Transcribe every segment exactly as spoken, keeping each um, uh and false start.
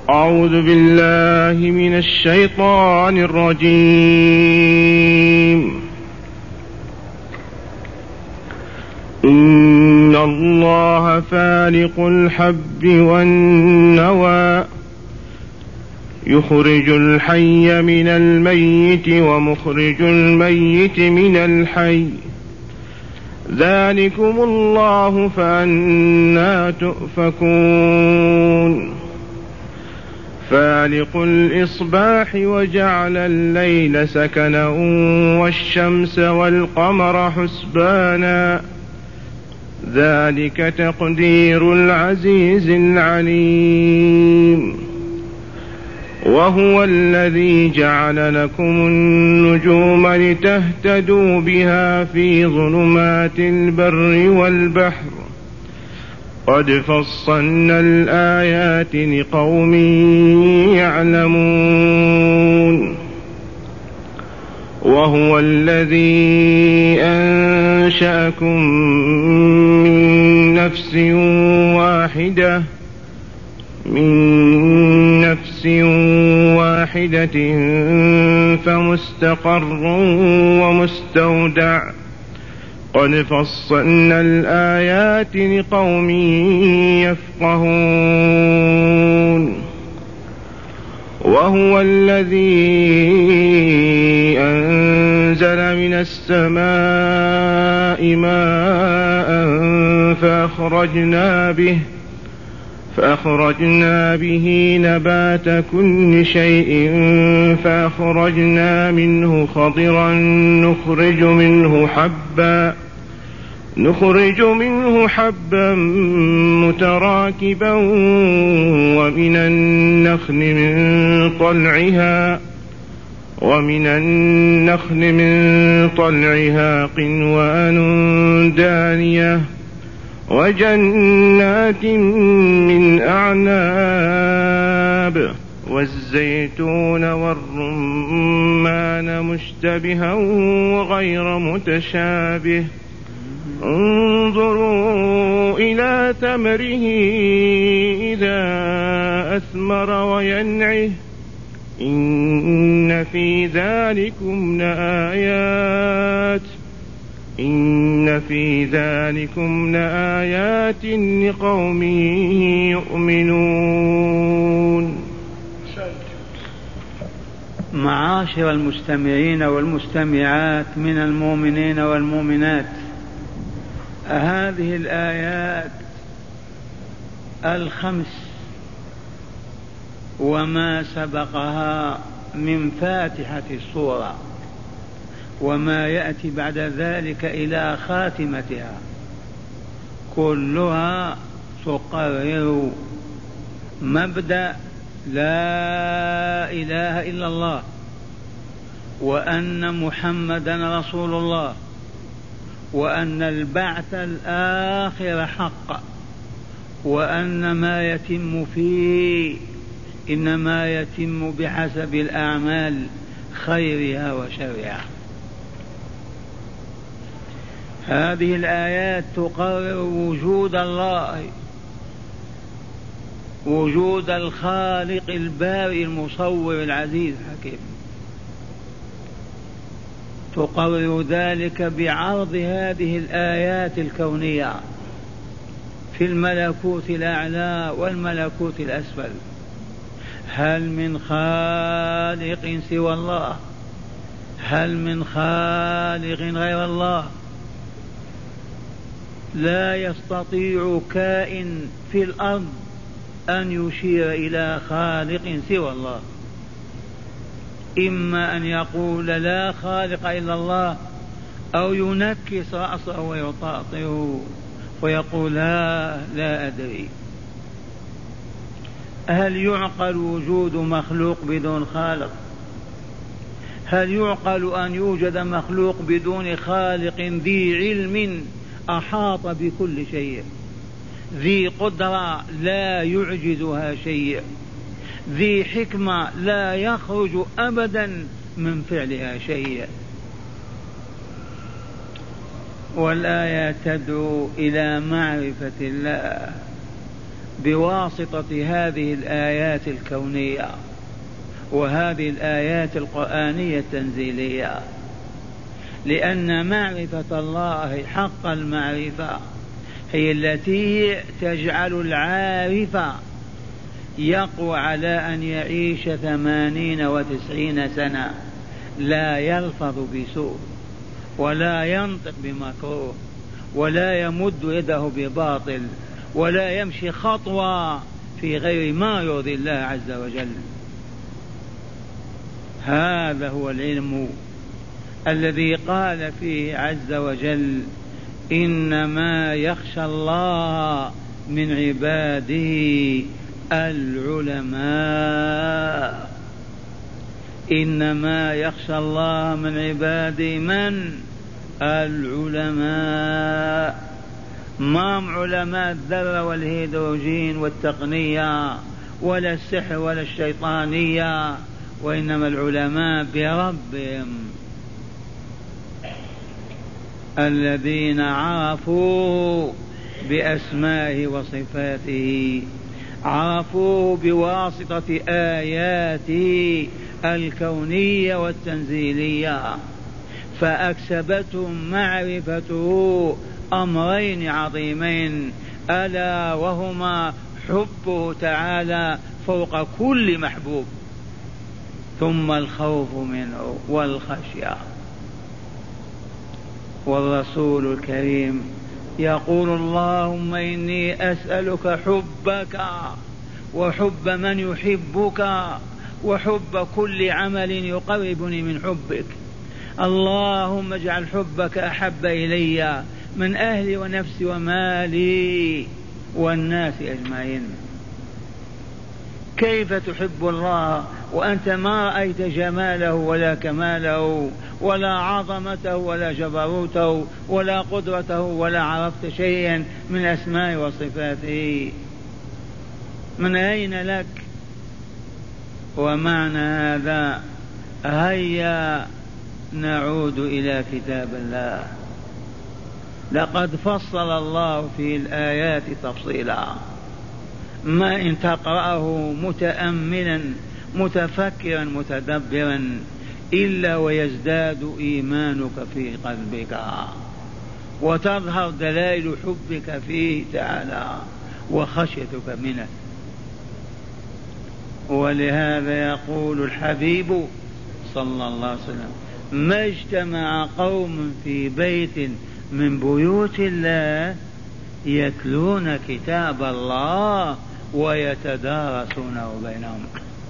أعوذ بالله من الشيطان الرجيم. إن الله فالق الحب والنوى يخرج الحي من الميت ومخرج الميت من الحي ذلكم الله فأنى تؤفكون. فالق الإصباح وجعل الليل سكنا والشمس والقمر حسبانا ذلك تقدير العزيز العليم. وهو الذي جعل لكم النجوم لتهتدوا بها في ظلمات البر والبحر قد فصلنا الآيات لقوم يعلمون. وهو الذي أنشأكم من نفس واحدة من نفس واحدة فمستقر ومستودع قد فصلنا الآيات لقوم يفقهون. وهو الذي أنزل من السماء ماء فأخرجنا به فأخرجنا به نبات كل شيء فأخرجنا منه خضرا نخرج منه حبا نخرج منه حبا متراكبا ومن النخل من طلعها ومن النخل من طلعها قنوان دانية وجنات من أعناب والزيتون والرمان مشتبها وغير متشابه انظروا إلى ثمره إذا أثمر وينعه إن في ذلكم لآيات إن في ذلكم لآيات لقوم يؤمنون. معاشر المستمعين والمستمعات من المؤمنين والمؤمنات، هذه الآيات الخمس وما سبقها من فاتحة السورة وما يأتي بعد ذلك إلى خاتمتها كلها تقرر مبدأ لا إله إلا الله وأن محمدا رسول الله وأن البعث الآخر حق وأن ما يتم فيه إنما يتم بحسب الأعمال خيرها وشرها. هذه الآيات تقرر وجود الله، وجود الخالق البارئ المصور العزيز الحكيم. تقرر ذلك بعرض هذه الآيات الكونية في الملكوت الأعلى والملكوت الأسفل. هل من خالق سوى الله؟ هل من خالق غير الله؟ لا يستطيع كائن في الأرض أن يشير إلى خالق سوى الله، إما أن يقول لا خالق إلا الله أو ينكس رأسه ويطاطئه ويقول لا لا أدري. هل يعقل وجود مخلوق بدون خالق؟ هل يعقل أن يوجد مخلوق بدون خالق ذي علم أحاط بكل شيء، ذي قدرة لا يعجزها شيء، ذي حكمة لا يخرج أبدا من فعلها شيء؟ والآية تدعو إلى معرفة الله بواسطة هذه الآيات الكونية وهذه الآيات القرآنية التنزيلية، لأن معرفة الله حق المعرفة هي التي تجعل العارف يقوى على أن يعيش ثمانين وتسعين سنة لا يلفظ بسوء ولا ينطق بمكروه ولا يمد يده بباطل ولا يمشي خطوة في غير ما يرضي الله عز وجل. هذا هو العلم الذي قال فيه عز وجل: إنما يخشى الله من عباده العلماء. إنما يخشى الله من عباده من؟ العلماء. ما هم علماء الذرة والهيدروجين والتقنية ولا السحر ولا الشيطانية، وإنما العلماء بربهم الذين عرفوا بأسمائه وصفاته، عرفوا بواسطة آياته الكونية والتنزيلية، فأكسبتهم معرفته أمرين عظيمين، ألا وهما حبه تعالى فوق كل محبوب، ثم الخوف منه والخشية. والرسول الكريم يقول: اللهم إني أسألك حبك وحب من يحبك وحب كل عمل يقربني من حبك. اللهم اجعل حبك أحب إلي من أهلي ونفسي ومالي والناس أجمعين. كيف تحب الله وأنت ما رأيت جماله ولا كماله ولا عظمته ولا جبروته ولا قدرته ولا عرفت شيئا من أسماء وصفاته؟ من أين لك؟ ومعنى هذا هيا نعود إلى كتاب الله. لقد فصل الله في الآيات تفصيلا، ما إن تقرأه متأملا متفكرا متدبرا إلا ويزداد إيمانك في قلبك وتظهر دلائل حبك فيه تعالى وخشيتك منه. ولهذا يقول الحبيب صلى الله عليه وسلم: ما اجتمع قوم في بيت من بيوت الله يتلون كتاب الله ويتدارسونه بينهم.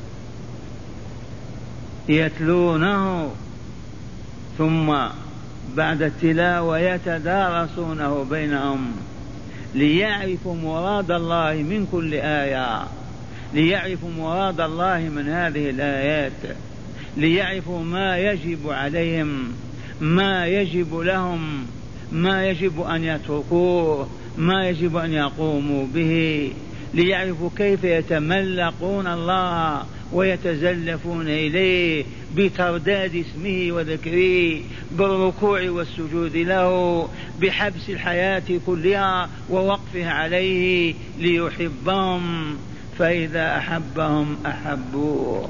يتلونه ثم بعد التلاوة يتدارسونه بينهم ليعرفوا مراد الله من كل آية، ليعرفوا مراد الله من هذه الآيات، ليعرفوا ما يجب عليهم، ما يجب لهم، ما يجب أن يتركوه، ما يجب أن يقوموا به، ليعرفوا كيف يتملقون الله ويتزلفون إليه بترداد اسمه وذكره، بالركوع والسجود له، بحبس الحياة كلها ووقفها عليه ليحبهم، فإذا أحبهم أحبوه.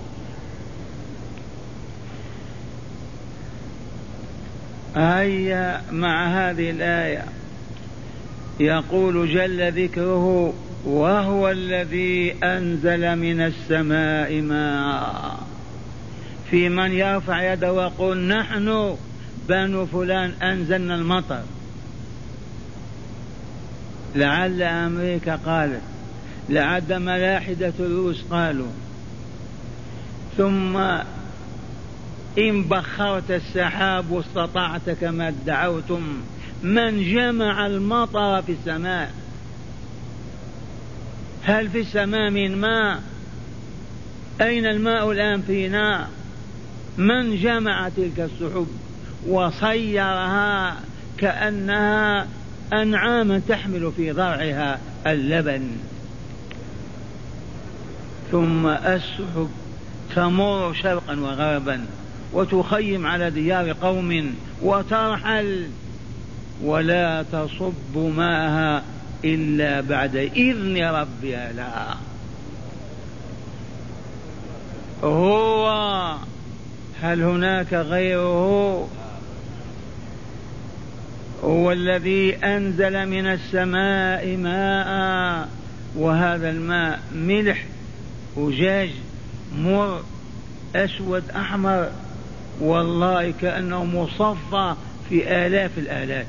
هيا مع هذه الآية يقول جل ذكره: وهو الذي أنزل من السماء ماء. في من يرفع يده ويقول: نحن بنو فلان أنزلنا المطر. لعل أمريكا قالت، لعل ملاحدة الروس قالوا، ثم إن بخرت السحاب واستطعت كما ادعوتم. من جمع المطر في السماء؟ هل في السماء من ماء؟ أين الماء الآن فينا؟ من جمع تلك السحب وصيرها كأنها أنعام تحمل في ضرعها اللبن؟ ثم السحب تمر شرقا وغربا وتخيم على ديار قوم وترحل ولا تصب ماءها إلا بعد إذن ربها لها. هو هل هناك غيره؟ هو الذي أنزل من السماء ماء، وهذا الماء ملح أجاج مر أسود أحمر، والله كأنه مصفى في آلاف الآلاف.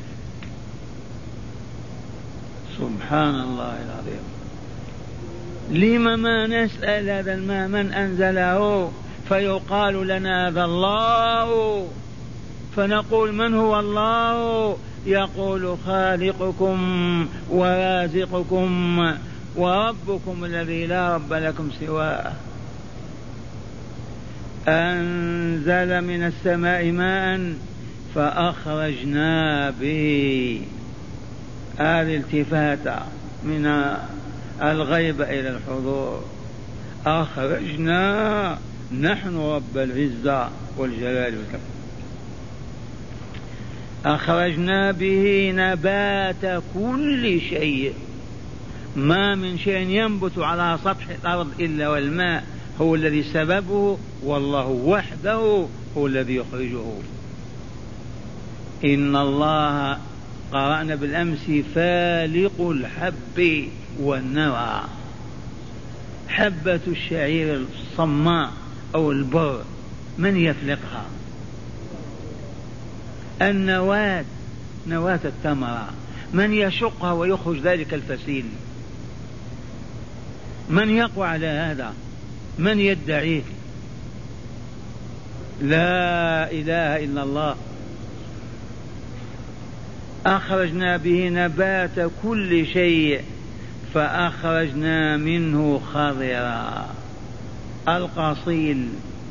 سبحان الله العظيم. لما ما نسأل هذا الماء من أنزله؟ فيقال لنا هذا الله، فنقول من هو الله؟ يقول خالقكم ورازقكم وربكم الذي لا رب لكم سواه. أنزل من السماء ماء فأخرجنا به. هذه التفاتة من الغيب إلى الحضور. أخرجنا نحن رب العزة والجلال والكرم. أخرجنا به نبات كل شيء. ما من شيء ينبت على سطح الأرض إلا والماء هو الذي سببه، والله وحده هو الذي يخرجه. إن الله قرأنا بالأمس فالق الحب والنوى. حبة الشعير الصماء أو البر من يفلقها؟ النواة، نواة التمرة، من يشقها ويخرج ذلك الفسيل؟ من يقوى على هذا؟ من يدعيه؟ لا إله إلا الله. أخرجنا به نبات كل شيء فأخرجنا منه خضرا. القصيل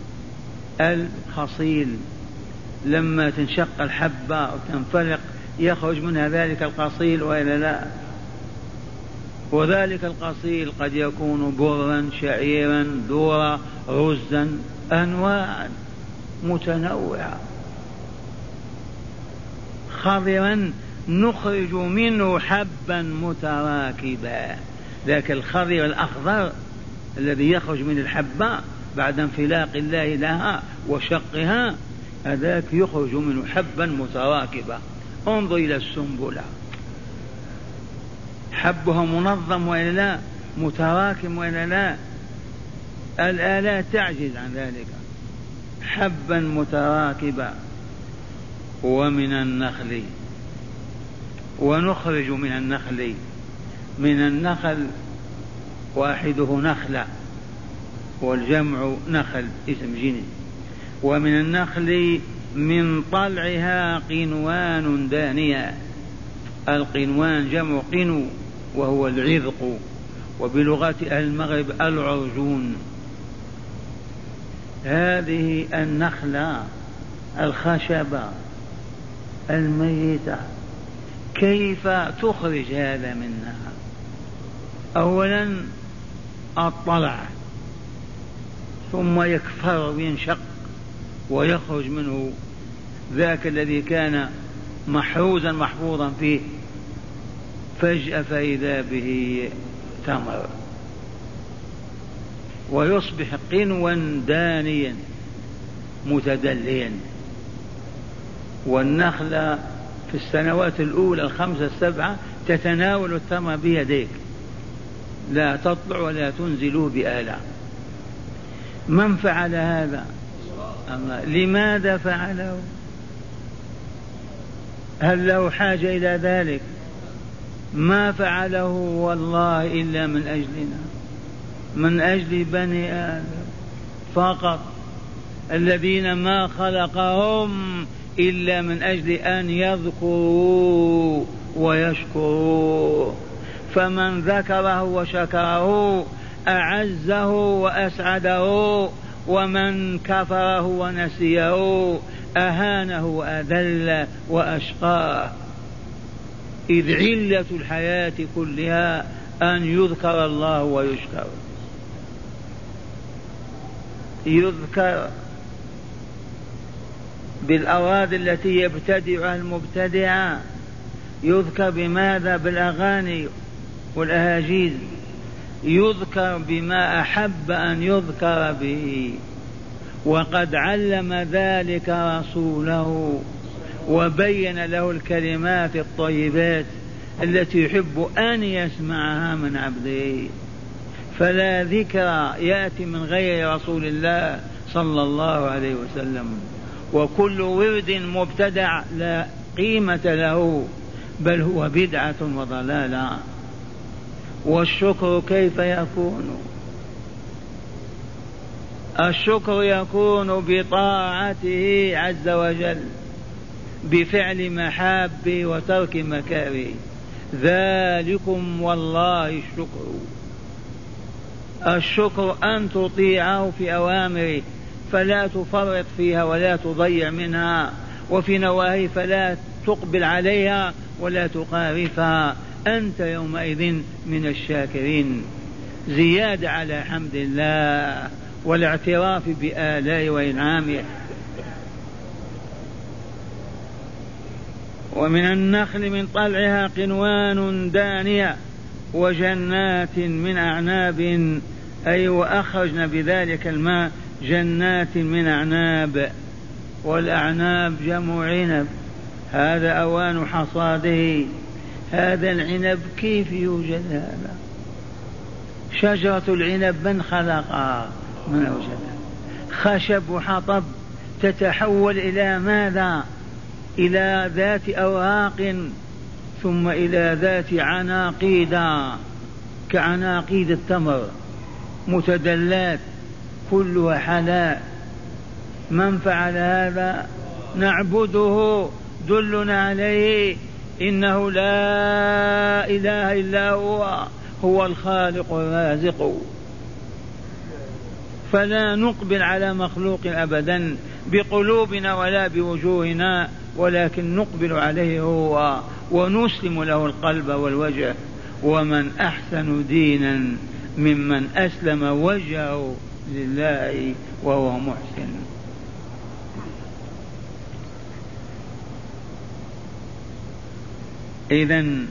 الخصيل لما تنشق الحبة وتنفلق يخرج منها ذلك القصيل وإلا لا؟ وذلك القصيل قد يكون برا شعيرا ذرة رزا أنواعا متنوعة. خضرا نخرج منه حبا متراكبا. ذاك الخضر الأخضر الذي يخرج من الحبة بعد انفلاق الله لها وشقها، هذاك يخرج منه حبا متراكبا. انظر إلى السنبلة، حبها منظم وإلا لا؟ متراكم وإلا لا؟ الآلات تعجز عن ذلك. حبا متراكبا. ومن النخل، ونخرج من النخل، من النخل واحده نخلة والجمع نخل اسم جنس. ومن النخل من طلعها قنوان دانية. القنوان جمع قنو وهو العذق، وبلغة أهل المغرب العرجون. هذه النخلة الخشبة الميتة كيف تخرج هذا منها؟ أولا الطلع، ثم يكفر وينشق ويخرج منه ذاك الذي كان محروزا محفوظا فيه، فجأة فإذا به تمر ويصبح قنوا دانيا متدليا. والنخلة في السنوات الأولى الخمسة السبعة تتناول التمر بيديك، لا تطلع ولا تنزله بآلة. من فعل هذا؟ الله. لماذا فعله؟ هل له حاجة إلى ذلك؟ ما فعله والله إلا من أجلنا، من أجل بني آدم فقط، الذين ما خلقهم إلا من أجل أن يذكروا ويشكروا. فمن ذكره وشكره أعزه وأسعده، ومن كفره ونسيه أهانه وأذل وأشقاه. إذ علة الحياة كلها أن يذكر الله ويشكر. يذكر بالأوراد التي يبتدعها المبتدعة، يذكر بماذا؟ بالأغاني والأهاجيز يذكر بما أحب أن يذكر به، وقد علم ذلك رسوله وبين له الكلمات الطيبات التي يحب أن يسمعها من عبده. فلا ذكر يأتي من غير رسول الله صلى الله عليه وسلم، وكل ورد مبتدع لا قيمة له، بل هو بدعة وضلالة. والشكر كيف يكون؟ الشكر يكون بطاعته عز وجل، بفعل محابه وترك مكاره. ذلكم والله الشكر. الشكر أن تطيعه في أوامره فلا تفرط فيها ولا تضيع منها، وفي نواهي فلا تقبل عليها ولا تقارفها، أنت يومئذ من الشاكرين. زيادة على حمد الله والاعتراف بآلائه وإنعامه. ومن النخل من طلعها قنوان دانية وجنات من أعناب، أي وأخرجنا بذلك الماء جنات من أعناب. والأعناب جمع عنب، هذا أوان حصاده. هذا العنب كيف يوجد؟ هذا شجرة العنب من خلقها؟ من أوجدها؟ خشب وحطب تتحول إلى ماذا؟ إلى ذات أوراق، ثم إلى ذات عناقيد كعناقيد التمر، متدلات كلها حلاء. من فعل هذا؟ نعبده، دلنا عليه، إنه لا إله إلا هو، هو الخالق الرازق. فلا نقبل على مخلوق أبدا بقلوبنا ولا بوجوهنا، ولكن نقبل عليه هو ونسلم له القلب والوجه. ومن أحسن دينا ممن أسلم وجهه لله وهو محسن. إذن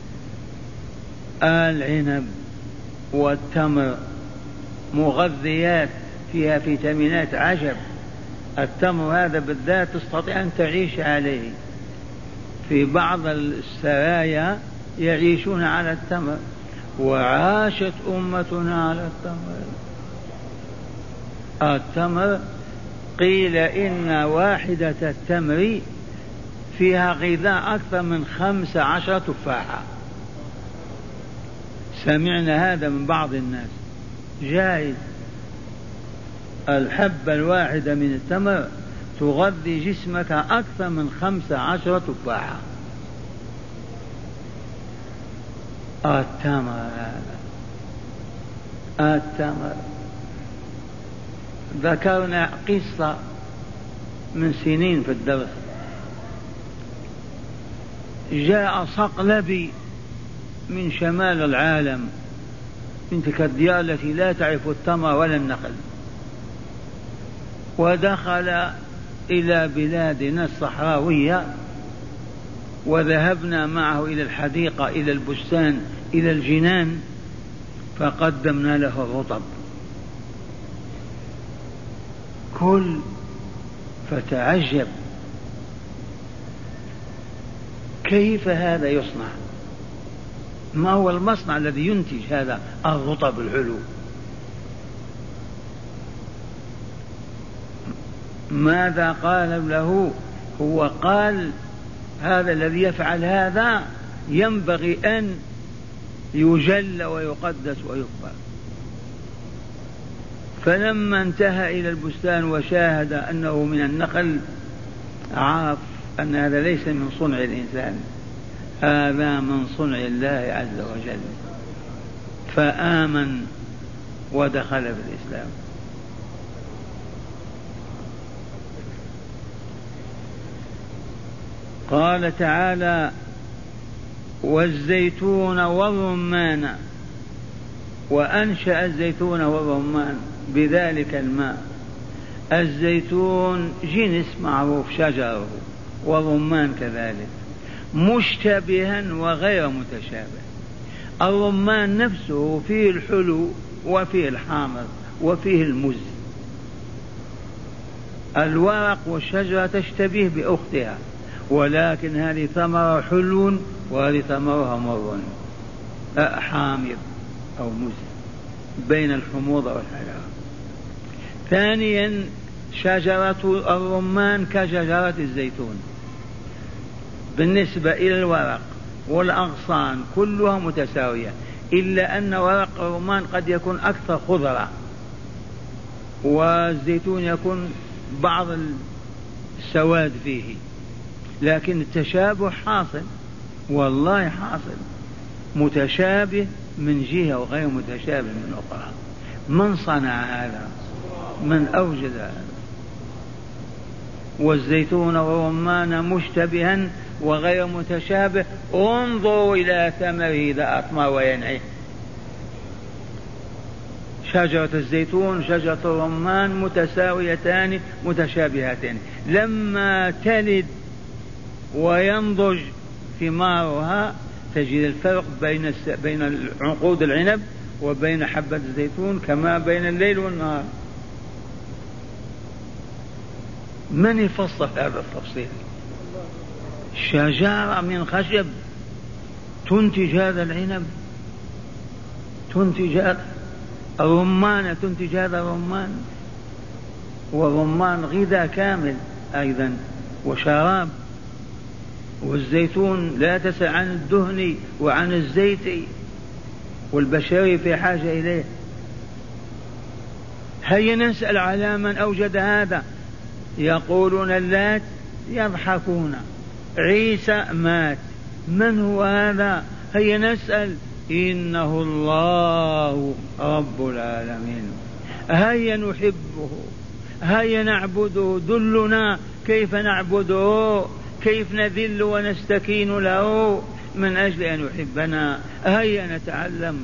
العنب والتمر مغذيات فيها فيتامينات عجب. التمر هذا بالذات تستطيع أن تعيش عليه، في بعض السرايا يعيشون على التمر، وعاشت أمتنا على التمر. التمر قيل إن واحدة التمر فيها غذاء أكثر من خمس عشر تفاحة. سمعنا هذا من بعض الناس، جائز. الحبة الواحدة من التمر تغذي جسمك أكثر من خمس عشر تفاحة. التمر هذا التمر. ذكرنا قصة من سنين في الدرس، جاء صقلبي من شمال العالم، من تلك الديار التي لا تعرف التمر ولا النخل، ودخل إلى بلادنا الصحراوية، وذهبنا معه إلى الحديقة، إلى البستان، إلى الجنان، فقدمنا له الرطب كل. فتعجب كيف هذا يصنع؟ ما هو المصنع الذي ينتج هذا الرطب الحلو؟ ماذا قال له؟ هو قال هذا الذي يفعل هذا ينبغي أن يجل ويقدس ويكبر. فلما انتهى إلى البستان وشاهد أنه من النخل، عرف أن هذا ليس من صنع الإنسان، هذا من صنع الله عز وجل، فآمن ودخل في الإسلام. قال تعالى: والزيتون والرمان، وأنشأ الزيتون والرمان بذلك الماء. الزيتون جنس معروف شجره، والرمان كذلك، مشتبها وغير متشابه. الرمان نفسه فيه الحلو وفيه الحامض وفيه المز. الورق والشجرة تشتبه بأختها، ولكن هذه ثمرة حلو وهذه ثمرها مر حامض أو مز، بين الحموضة والحلاوة. ثانيا شجرة الرمان كشجرة الزيتون بالنسبة إلى الورق والأغصان كلها متساوية، إلا أن ورق الرمان قد يكون أكثر خضرة والزيتون يكون بعض السواد فيه، لكن التشابه حاصل، والله حاصل، متشابه من جهة وغير متشابه من أخرى. من صنع هذا؟ من أوجد هذا؟ والزيتون والرمان مشتبها وغير متشابه، انظروا إلى ثمره إذا أثمر وينعي. شجرة الزيتون شجرة الرمان متساويتان متشابهتان، لما تلد وينضج ثمارها تجد الفرق بين بين عنقود العنب وبين حبة الزيتون كما بين الليل والنهار. من يفصل هذا التفصيل؟ شجرة من خشب تنتج هذا العنب، تنتج هذا الرمان، تنتج هذا الرمان، والرمان غذاء كامل أيضا وشراب، والزيتون لا تسأل عن الدهن وعن الزيت، والبشري في حاجة إليه. هيا نسأل على من أوجد هذا. يقولون اللات، يضحكون، عيسى مات، من هو هذا؟ هيا نسأل. إنه الله رب العالمين. هيا نحبه، هيا نعبده، دلنا كيف نعبده، كيف نذل ونستكين له من أجل أن يحبنا. هيا نتعلم.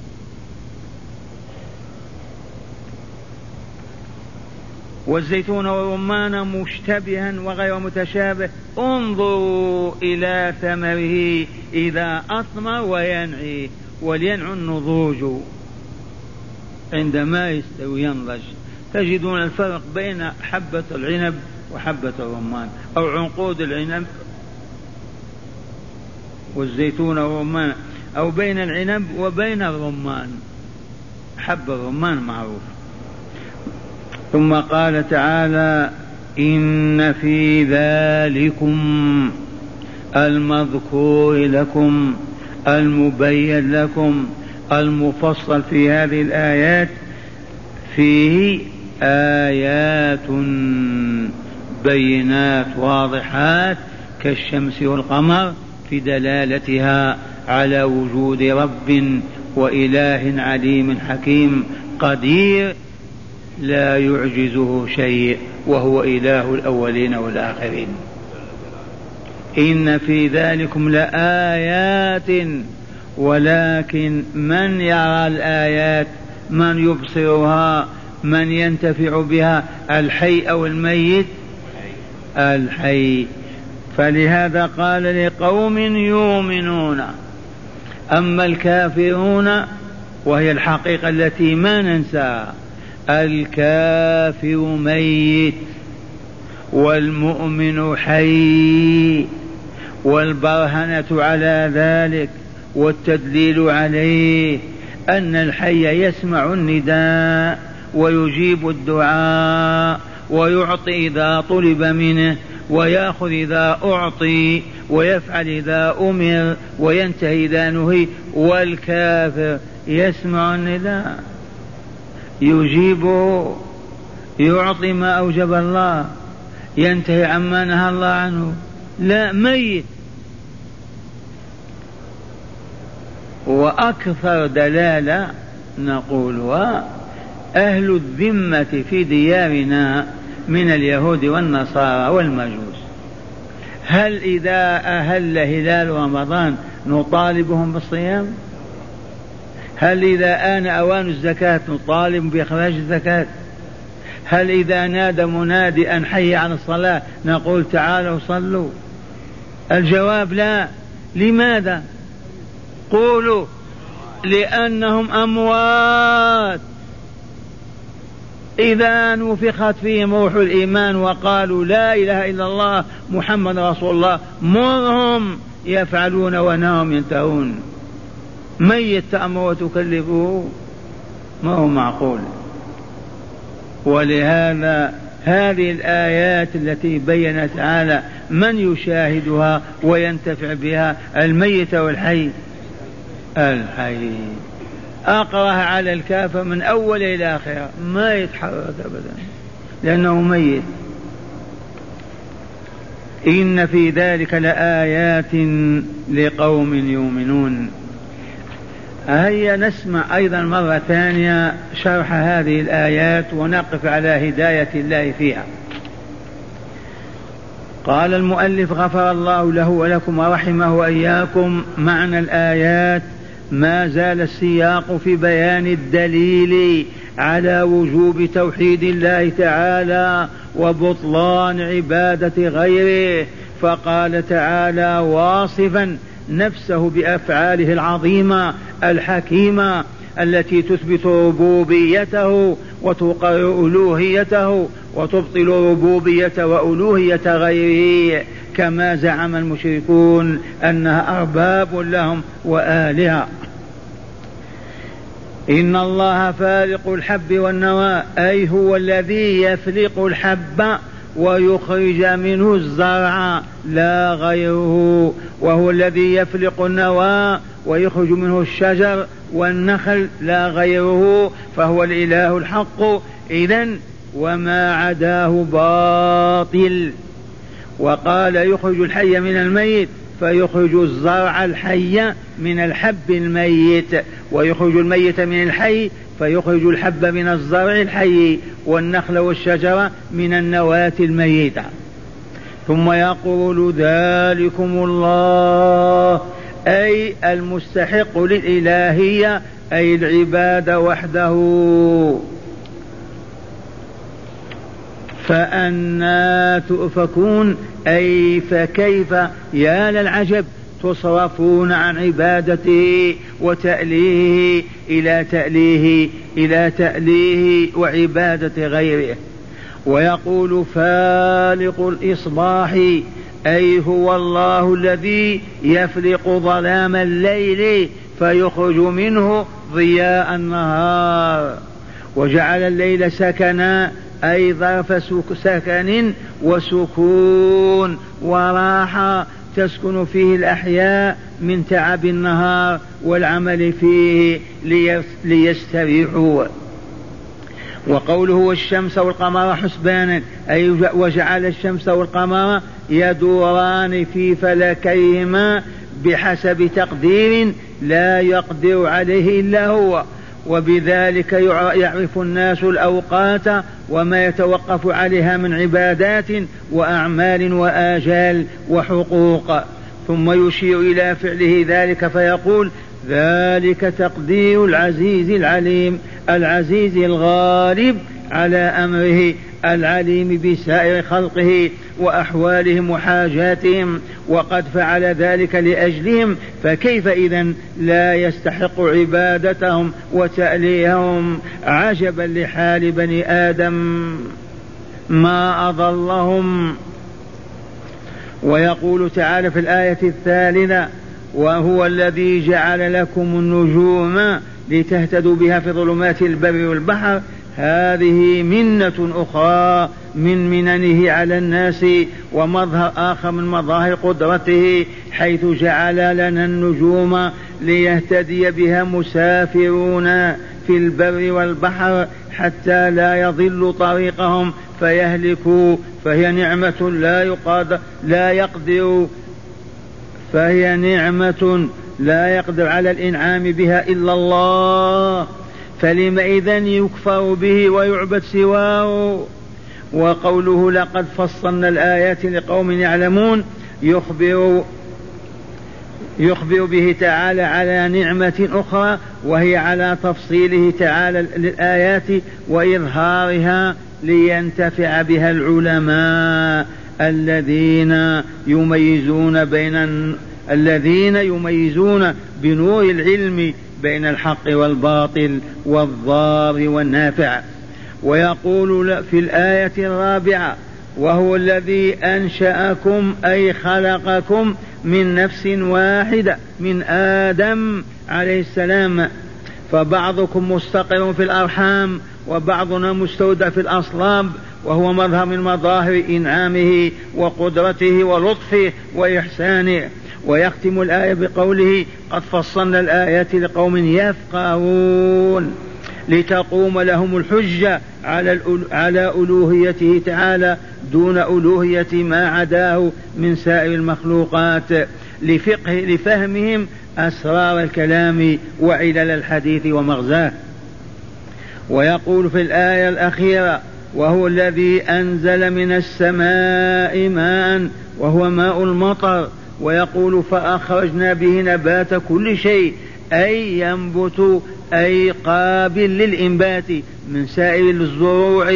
والزيتون والرمان مشتبها وغير متشابه، انظروا إلى ثمره إذا أثمر وينعي. ولينعي النضوج عندما يستوي ينضج، تجدون الفرق بين حبة العنب وحبة الرمان، أو عنقود العنب والزيتون والرمان، أو بين العنب وبين الرمان. حب الرمان معروف. ثم قال تعالى: إن في ذلكم المذكور لكم المبين لكم المفصل في هذه الآيات فيه آيات بينات واضحات كالشمس والقمر في دلالتها على وجود رب وإله عليم حكيم قدير لا يعجزه شيء، وهو إله الأولين والآخرين. إن في ذلكم لآيات، ولكن من يرى الآيات؟ من يبصرها؟ من ينتفع بها؟ الحي أو الميت؟ الحي. فلهذا قال لقوم يؤمنون. أما الكافرون وهي الحقيقة التي ما ننساها، الكافر ميت والمؤمن حي، والبرهنة على ذلك والتدليل عليه أن الحي يسمع النداء ويجيب الدعاء ويعطي إذا طلب منه ويأخذ إذا أعطي ويفعل إذا أمر وينتهي إذا نهي. والكافر يسمع النداء، يجيبه، يعطي ما أوجب الله، ينتهي عما نهى الله عنه، لا، ميت. وأكثر دلالة نقولها أهل الذمة في ديارنا من اليهود والنصارى والمجوس، هل إذا أهل هلال رمضان نطالبهم بالصيام؟ هل إذا آن أوان الزكاة نطالب بإخراج الزكاة؟ هل إذا نادى منادي أن حي على الصلاة نقول تعالوا صلوا؟ الجواب لا. لماذا؟ قولوا. لأنهم أموات. إذا نفخت فيهم روح الإيمان وقالوا لا إله إلا الله محمد رسول الله مرهم يفعلون ونهم ينتهون. ميت تأمر وتكلفه؟ ما هو معقول. ولهذا هذه الآيات التي بين تعالى من يشاهدها وينتفع بها؟ الميت والحي. الحي أقرأ على الكافر من أول إلى آخر ما يتحرك أبدا لأنه ميت. إن في ذلك لآيات لقوم يؤمنون. هيا نسمع أيضا مرة ثانية شرح هذه الآيات ونقف على هداية الله فيها. قال المؤلف غفر الله له ولكم ورحمه وإياكم. معنى الآيات: ما زال السياق في بيان الدليل على وجوب توحيد الله تعالى وبطلان عبادة غيره، فقال تعالى واصفا نفسه بأفعاله العظيمة الحكيمة التي تثبت ربوبيته وتقر ألوهيته وتبطل ربوبية وألوهية غيره، كما زعم المشركون أنها أرباب لهم وآلهة. إن الله فالق الحب والنوى، أي هو الذي يفلق الحب ويخرج منه الزرع لا غيره، وهو الذي يفلق النوى ويخرج منه الشجر والنخل لا غيره، فهو الإله الحق. إذن وما عداه باطل. وقال يخرج الحي من الميت، فيخرج الزرع الحي من الحب الميت، ويخرج الميت من الحي فيخرج الحب من الزرع الحي، والنخل والشجرة من النواة الميتة. ثم يقول ذلكم الله، أي المستحق للإلهية، أي العبادة وحده. فأنا تؤفكون، أي فكيف يا للعجب تصرفون عن عبادته وتأليهه إلى تأليه إلى تأليه وعبادة غيره. ويقول فالق الإصباح، أي هو الله الذي يفلق ظلام الليل فيخرج منه ضياء النهار، وجعل الليل سكنا، أي ظرف سكن وسكون وراحة تسكن فيه الأحياء من تعب النهار والعمل فيه ليستريحوا. وقوله والشمس والقمر حسبانا، أي وجعل الشمس والقمر يدوران في فلكيهما بحسب تقدير لا يقدر عليه إلا هو، وبذلك يعرف الناس الأوقات وما يتوقف عليها من عبادات وأعمال وآجال وحقوق. ثم يشير إلى فعله ذلك فيقول ذلك تقدير العزيز العليم، العزيز الغالب على أمره، العليم بسائر خلقه وأحوالهم وحاجاتهم، وقد فعل ذلك لأجلهم، فكيف إذن لا يستحق عبادتهم وتأليههم؟ عجبا لحال بني آدم ما أضلهم. ويقول تعالى في الآية الثالثة وهو الذي جعل لكم النجوم لتهتدوا بها في ظلمات البر والبحر. هذه منة أخرى من مننه على الناس ومظهر آخر من مظاهر قدرته، حيث جعل لنا النجوم ليهتدي بها مسافرون في البر والبحر حتى لا يضل طريقهم فيهلكوا، فهي نعمة لا يقدر لا يقدر فهي نعمة لا يقدر على الإنعام بها إلا الله، فلم إذن يكفر به ويعبد سواه؟ وقوله لقد فصلنا الآيات لقوم يعلمون يخبر يخبر به تعالى على نعمة أخرى، وهي على تفصيله تعالى للآيات وإظهارها لينتفع بها العلماء الذين يميزون بين الذين يميزون بنور العلم بين الحق والباطل والضار والنافع. ويقول في الآية الرابعة: وهو الذي أنشأكم أي خلقكم من نفس واحدة من آدم عليه السلام، فبعضكم مستقر في الأرحام وبعضنا مستودع في الأصلاب، وهو مظهر من مظاهر إنعامه وقدرته ولطفه وإحسانه. ويختم الآية بقوله: قد فصلنا الآيات لقوم يفقهون، لتقوم لهم الحجة على ألوهيته تعالى دون ألوهية ما عداه من سائر المخلوقات، لفقه لفهمهم أسرار الكلام وعلل الحديث ومغزاه. ويقول في الآية الأخيرة: وهو الذي أنزل من السماء ماء وهو ماء المطر. ويقول: فأخرجنا به نبات كل شيء، أي ينبت أي قابل للإنبات من سائر الزروع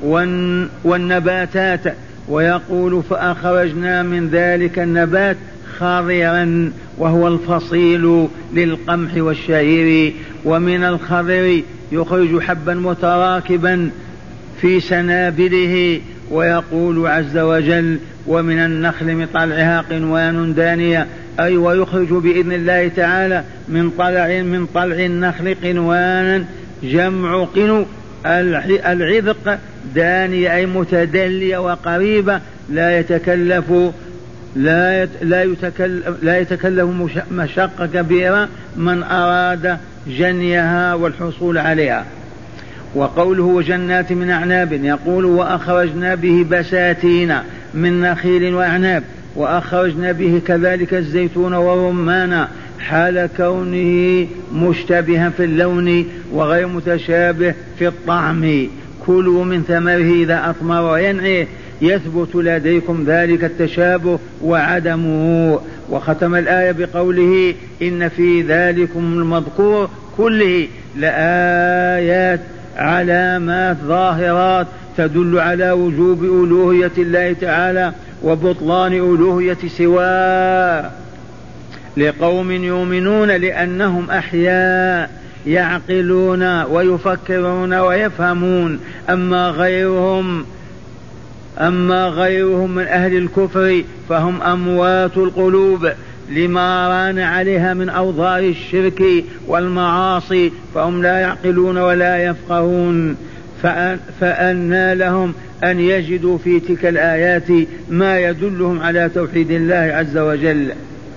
والنباتات. ويقول: فأخرجنا من ذلك النبات خضرا وهو الفصيل للقمح والشعير، ومن الخضر يخرج حبا متراكبا في سنابله. ويقول عز وجل: ومن النخل من طلعها قنوان دانية، أي ويخرج بإذن الله تعالى من طلع من طلع النخل قنوانا، جمع قنو العذق، دانية أي متدلية وقريبة، لا يتكلف لا لا يتكلف, لا يتكلف مشقة كبيرة من أراد جنيها والحصول عليها. وقوله: وجنات من أعناب، يقول: وأخرجنا به بساتين من نخيل وأعناب، وأخرجنا به كذلك الزيتون والرمان، حال كونه مشتبها في اللون وغير متشابه في الطعم. كلوا من ثمره إذا أثمر وينعي، يثبت لديكم ذلك التشابه وعدمه. وختم الآية بقوله: إن في ذلكم المذكور كله لآيات، علامات ظاهرات تدل على وجوب ألوهية الله تعالى وبطلان ألوهية سواه، لقوم يؤمنون لأنهم أحياء يعقلون ويفكرون ويفهمون. أما غيرهم أما غيرهم من أهل الكفر فهم أموات القلوب لما ران عليها من أوضار الشرك والمعاصي، فهم لا يعقلون ولا يفقهون. فأنى لهم أن يجدوا في تلك الآيات ما يدلهم على توحيد الله عز وجل.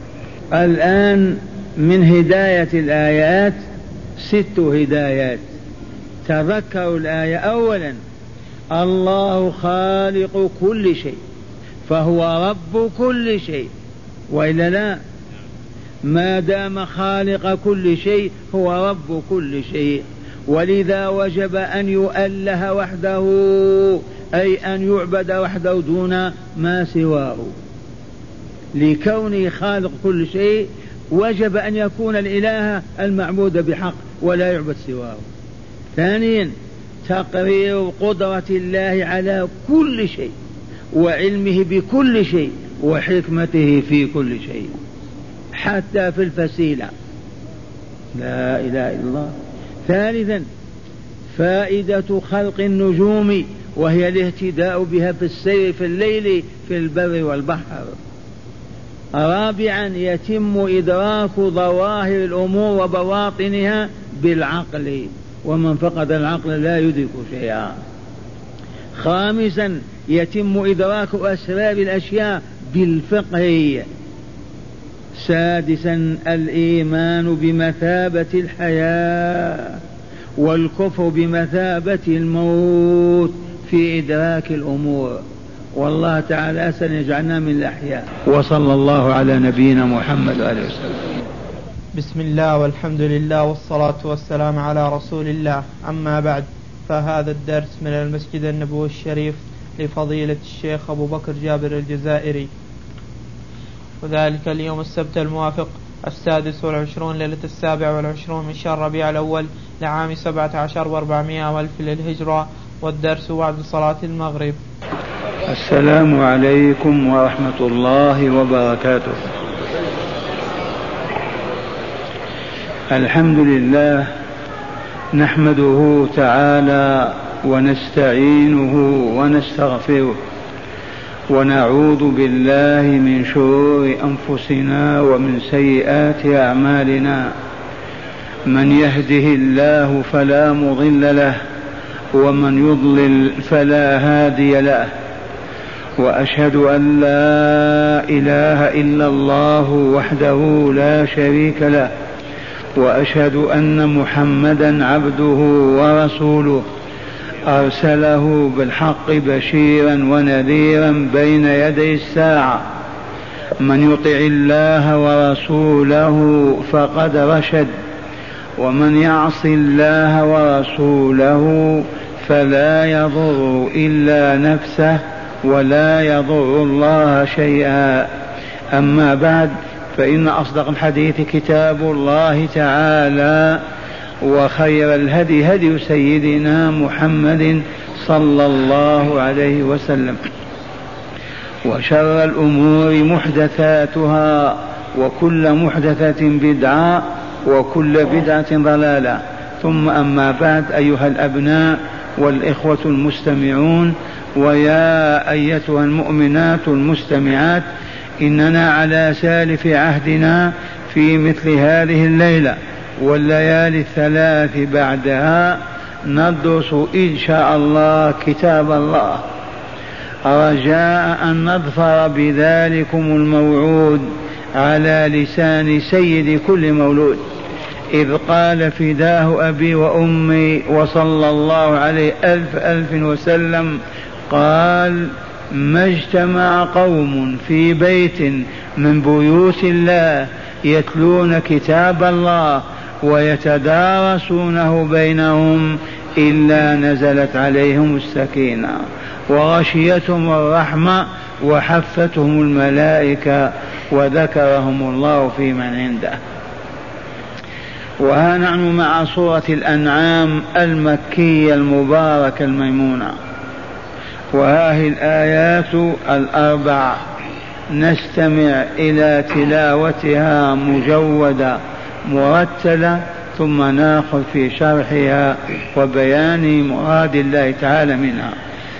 الآن من هداية الآيات ست هدايات. تذكروا الآية: أولا، الله خالق كل شيء، فهو رب كل شيء، وإلا لا؟ ما دام خالق كل شيء هو رب كل شيء، ولذا وجب أن يؤله وحده، أي أن يعبد وحده دون ما سواه. لكونه خالق كل شيء وجب أن يكون الإله المعبود بحق ولا يعبد سواه. ثانيا، تقرير قدرة الله على كل شيء وعلمه بكل شيء وحكمته في كل شيء، حتى في الفسيلة. لا إله إلا الله. ثالثا، فائدة خلق النجوم، وهي الاهتداء بها في السير في الليل في البر والبحر. رابعا، يتم إدراك ظواهر الأمور وبواطنها بالعقل، ومن فقد العقل لا يدرك شيئا. خامسا، يتم إدراك أسرار الأشياء بالفقه. سادسا، الإيمان بمثابة الحياة، والكفر بمثابة الموت في إدراك الأمور. والله تعالى سنجعلنا من الأحياء. وصلى الله على نبينا محمد وآله وسلم. بسم الله والحمد لله والصلاة والسلام على رسول الله. أما بعد، فهذا الدرس من المسجد النبوي الشريف لفضيلة الشيخ أبو بكر جابر الجزائري، وذلك اليوم السبت الموافق السادس والعشرون ليلة السابع والعشرون من شهر ربيع الأول لعام سبعة عشر وأربعمائة والف للهجرة، والدرس بعد صلاة المغرب. السلام عليكم ورحمة الله وبركاته. الحمد لله نحمده تعالى ونستعينه ونستغفره ونعوذ بالله من شرور أنفسنا ومن سيئات أعمالنا. من يهده الله فلا مضل له ومن يضلل فلا هادي له، وأشهد أن لا إله إلا الله وحده لا شريك له، وأشهد أن محمدا عبده ورسوله أرسله بالحق بشيرا ونذيرا بين يدي الساعة. من يطع الله ورسوله فقد رشد، ومن يعص الله ورسوله فلا يضر إلا نفسه ولا يضر الله شيئا. أما بعد، فإن أصدق الحديث كتاب الله تعالى، وخير الهدي هدي سيدنا محمد صلى الله عليه وسلم، وشر الأمور محدثاتها، وكل محدثة بدعة، وكل بدعة ضلالة. ثم أما بعد، أيها الأبناء والإخوة المستمعون، ويا أيتها المؤمنات المستمعات، إننا على سالف عهدنا في مثل هذه الليلة والليالي الثلاث بعدها ندرس إن شاء الله كتاب الله، رجاء أن نظفر بذلكم الموعود على لسان سيد كل مولود، إذ قال فداه أبي وأمي وصلى الله عليه ألف ألف وسلم، قال: ما اجتمع قوم في بيت من بيوت الله يتلون كتاب الله ويتدارسونه بينهم إلا نزلت عليهم السكينة وغشيتهم الرحمة وحفتهم الملائكة وذكرهم الله في من عنده. وها نحن مع سورة الأنعام المكية المباركة الميمونة، وهذه الآيات الأربع نستمع إلى تلاوتها مجودة مرتلة، ثم ناخذ في شرحها وبيان مراد الله تعالى منها.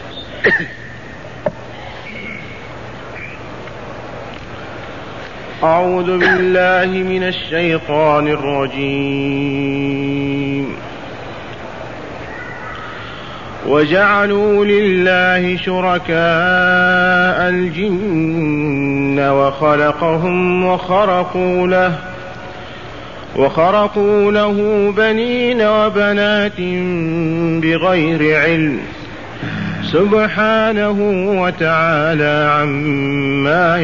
أعوذ بالله من الشيطان الرجيم. وجعلوا لله شركاء الجن وخلقهم وخرقوا له وخرقوا له بنين وبنات بغير علم، سبحانه وتعالى عما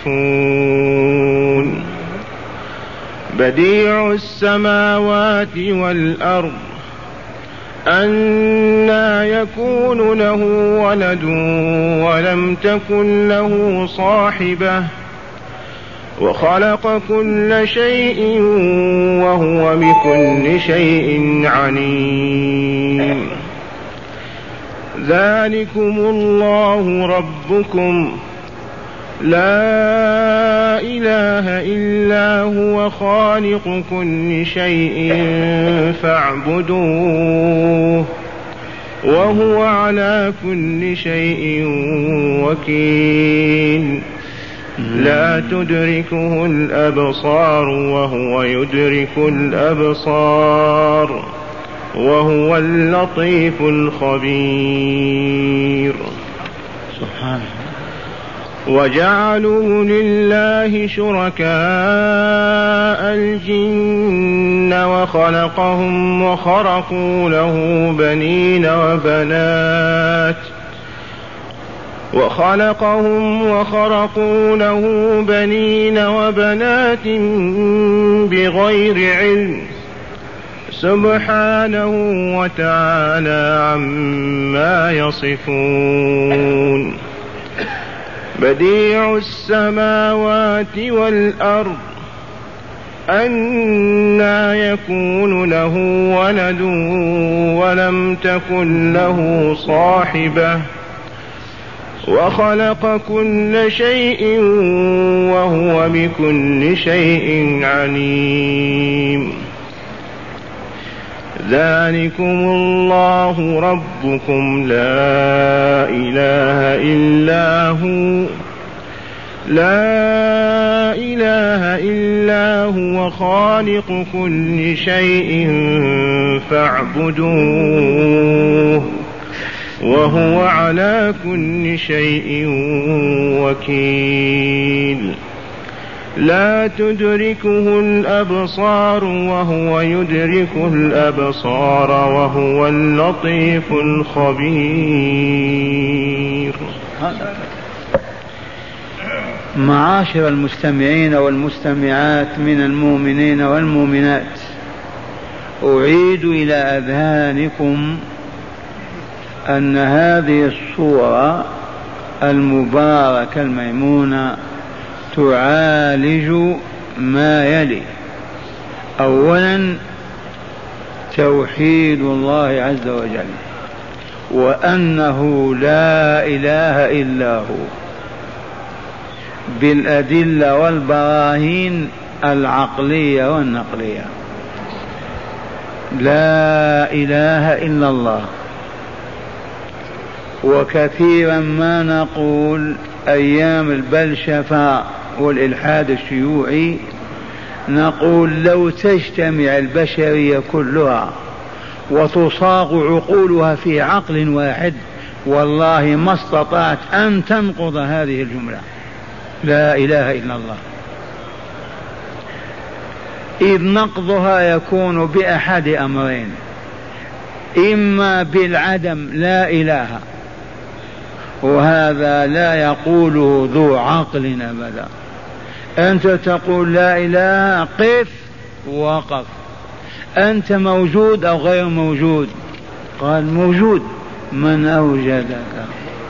يصفون. بديع السماوات والأرض، أنى يكون له ولد ولم تكن له صاحبة، وخلق كل شيء وهو بكل شيء عليم. ذلكم الله ربكم لا إله إلا هو خالق كل شيء فاعبدوه وهو على كل شيء وكيل. لا تدركه الأبصار وهو يدرك الأبصار وهو اللطيف الخبير. سبحانه. وجعلوا لله شركاء الجن وخلقهم وخرقوا له بنين وبنات وخلقهم وخرقوا له بنين وبنات بغير علم، سبحانه وتعالى عما يصفون. بديع السماوات والأرض، أنى يكون له ولد ولم تكن له صاحبة، وخلق كل شيء وهو بكل شيء عليم. ذلكم الله ربكم لا إله إلا هو لا إله إلا هو خالق كل شيء فاعبدوه وهو على كل شيء وكيل لا تدركه الأبصار وهو يدرك الأبصار وهو اللطيف الخبير. معاشر المستمعين والمستمعات من المؤمنين والمؤمنات، أعيد إلى أذهانكم أن هذه الصورة المباركة الميمونة تعالج ما يلي: أولا توحيد الله عز وجل، وأنه لا إله إلا هو بالأدلة والبراهين العقلية والنقلية. لا إله إلا الله. وكثيرا ما نقول أيام البلشفة والإلحاد الشيوعي، نقول لو تجتمع البشرية كلها وتصاغ عقولها في عقل واحد والله ما استطعت أن تنقض هذه الجملة لا إله إلا الله، إذ نقضها يكون بأحد أمرين: إما بالعدم لا إله، وهذا لا يقوله ذو عقل أبدا. أنت تقول لا إله، قف وقف، أنت موجود أو غير موجود؟ قال موجود. من أوجدك؟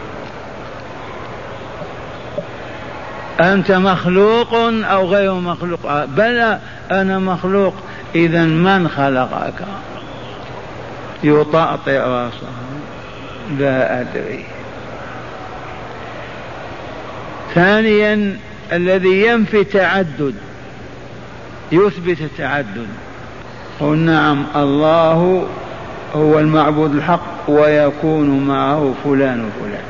أنت مخلوق أو غير مخلوق؟ بلى أنا مخلوق. إذا من خلقك؟ يطأطئ رأسه: لا أدري. ثانيا الذي ينفي التعدد يثبت التعدد. قل نعم الله هو المعبود الحق ويكون معه فلان وفلان،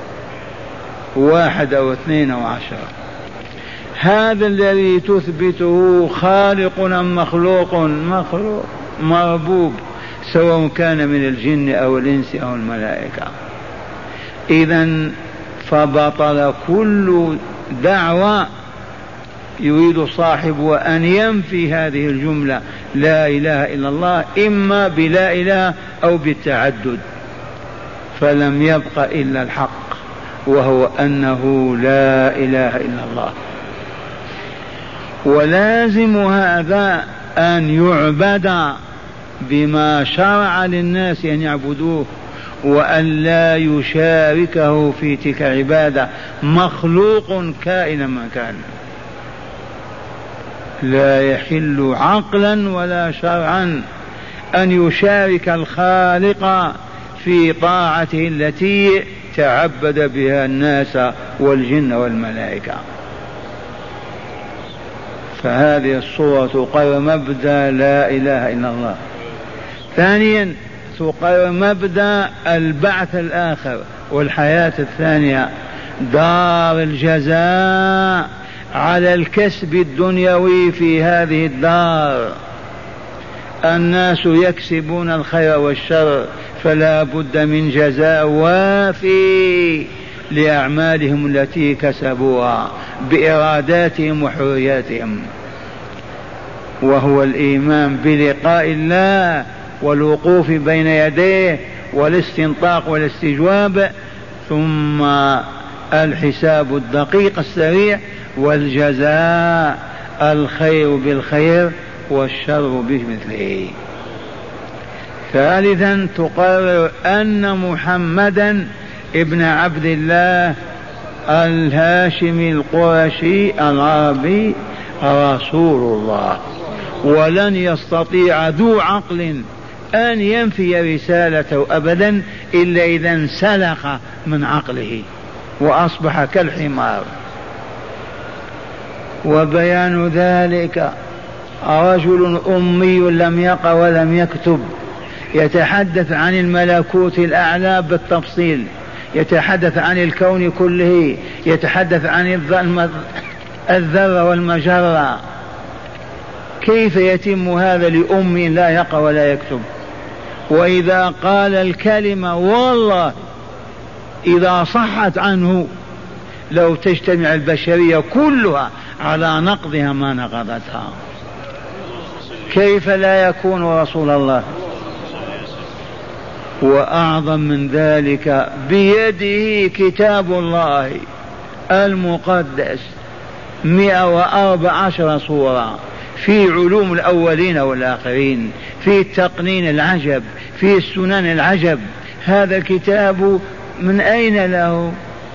واحد أو اثنين أو عشرة. هذا الذي تثبته خالق أم مخلوق؟ مخلوق مربوب، سواء كان من الجن أو الإنس أو الملائكة. إذن فبطل كل دعوة يريد صاحبه أن ينفي هذه الجملة لا إله إلا الله، إما بلا إله أو بالتعدد، فلم يبق إلا الحق وهو أنه لا إله إلا الله. ولازم هذا أن يعبد بما شرع للناس أن يعبدوه، وأن لا يشاركه في تلك العبادة مخلوق كائنا ما كان. لا يحل عقلا ولا شرعا أن يشارك الخالق في طاعته التي تعبد بها الناس والجن والملائكة. فهذه الصورة تقرر مبدأ لا إله إلا الله. ثانيا تقرر مبدأ البعث الآخر والحياة الثانية، دار الجزاء على الكسب الدنيوي في هذه الدار. الناس يكسبون الخير والشر، فلا بد من جزاء وافي لأعمالهم التي كسبوها بإراداتهم وحرياتهم، وهو الإيمان بلقاء الله والوقوف بين يديه والاستنطاق والاستجواب، ثم الحساب الدقيق السريع، والجزاء الخير بالخير والشر بمثله. ثالثا تقرر أن محمدا ابن عبد الله الهاشمي القرشي العربي رسول الله، ولن يستطيع ذو عقل أن ينفي رسالته أبدا إلا إذا انسلخ من عقله وأصبح كالحمار. وبيان ذلك: رجل أمي لم يقرأ ولم يكتب يتحدث عن الملكوت الأعلى بالتفصيل، يتحدث عن الكون كله، يتحدث عن الذرة والمجرة. كيف يتم هذا لأم لا يقرأ ولا يكتب؟ وإذا قال الكلمة والله إذا صحت عنه لو تجتمع البشرية كلها على نقضها ما نقضتها. كيف لا يكون رسول الله؟ وأعظم من ذلك بيده كتاب الله المقدس مئة وأربع عشر صورة في علوم الأولين والآخرين، في التقنين العجب، في السنن العجب. هذا الكتاب من أين له؟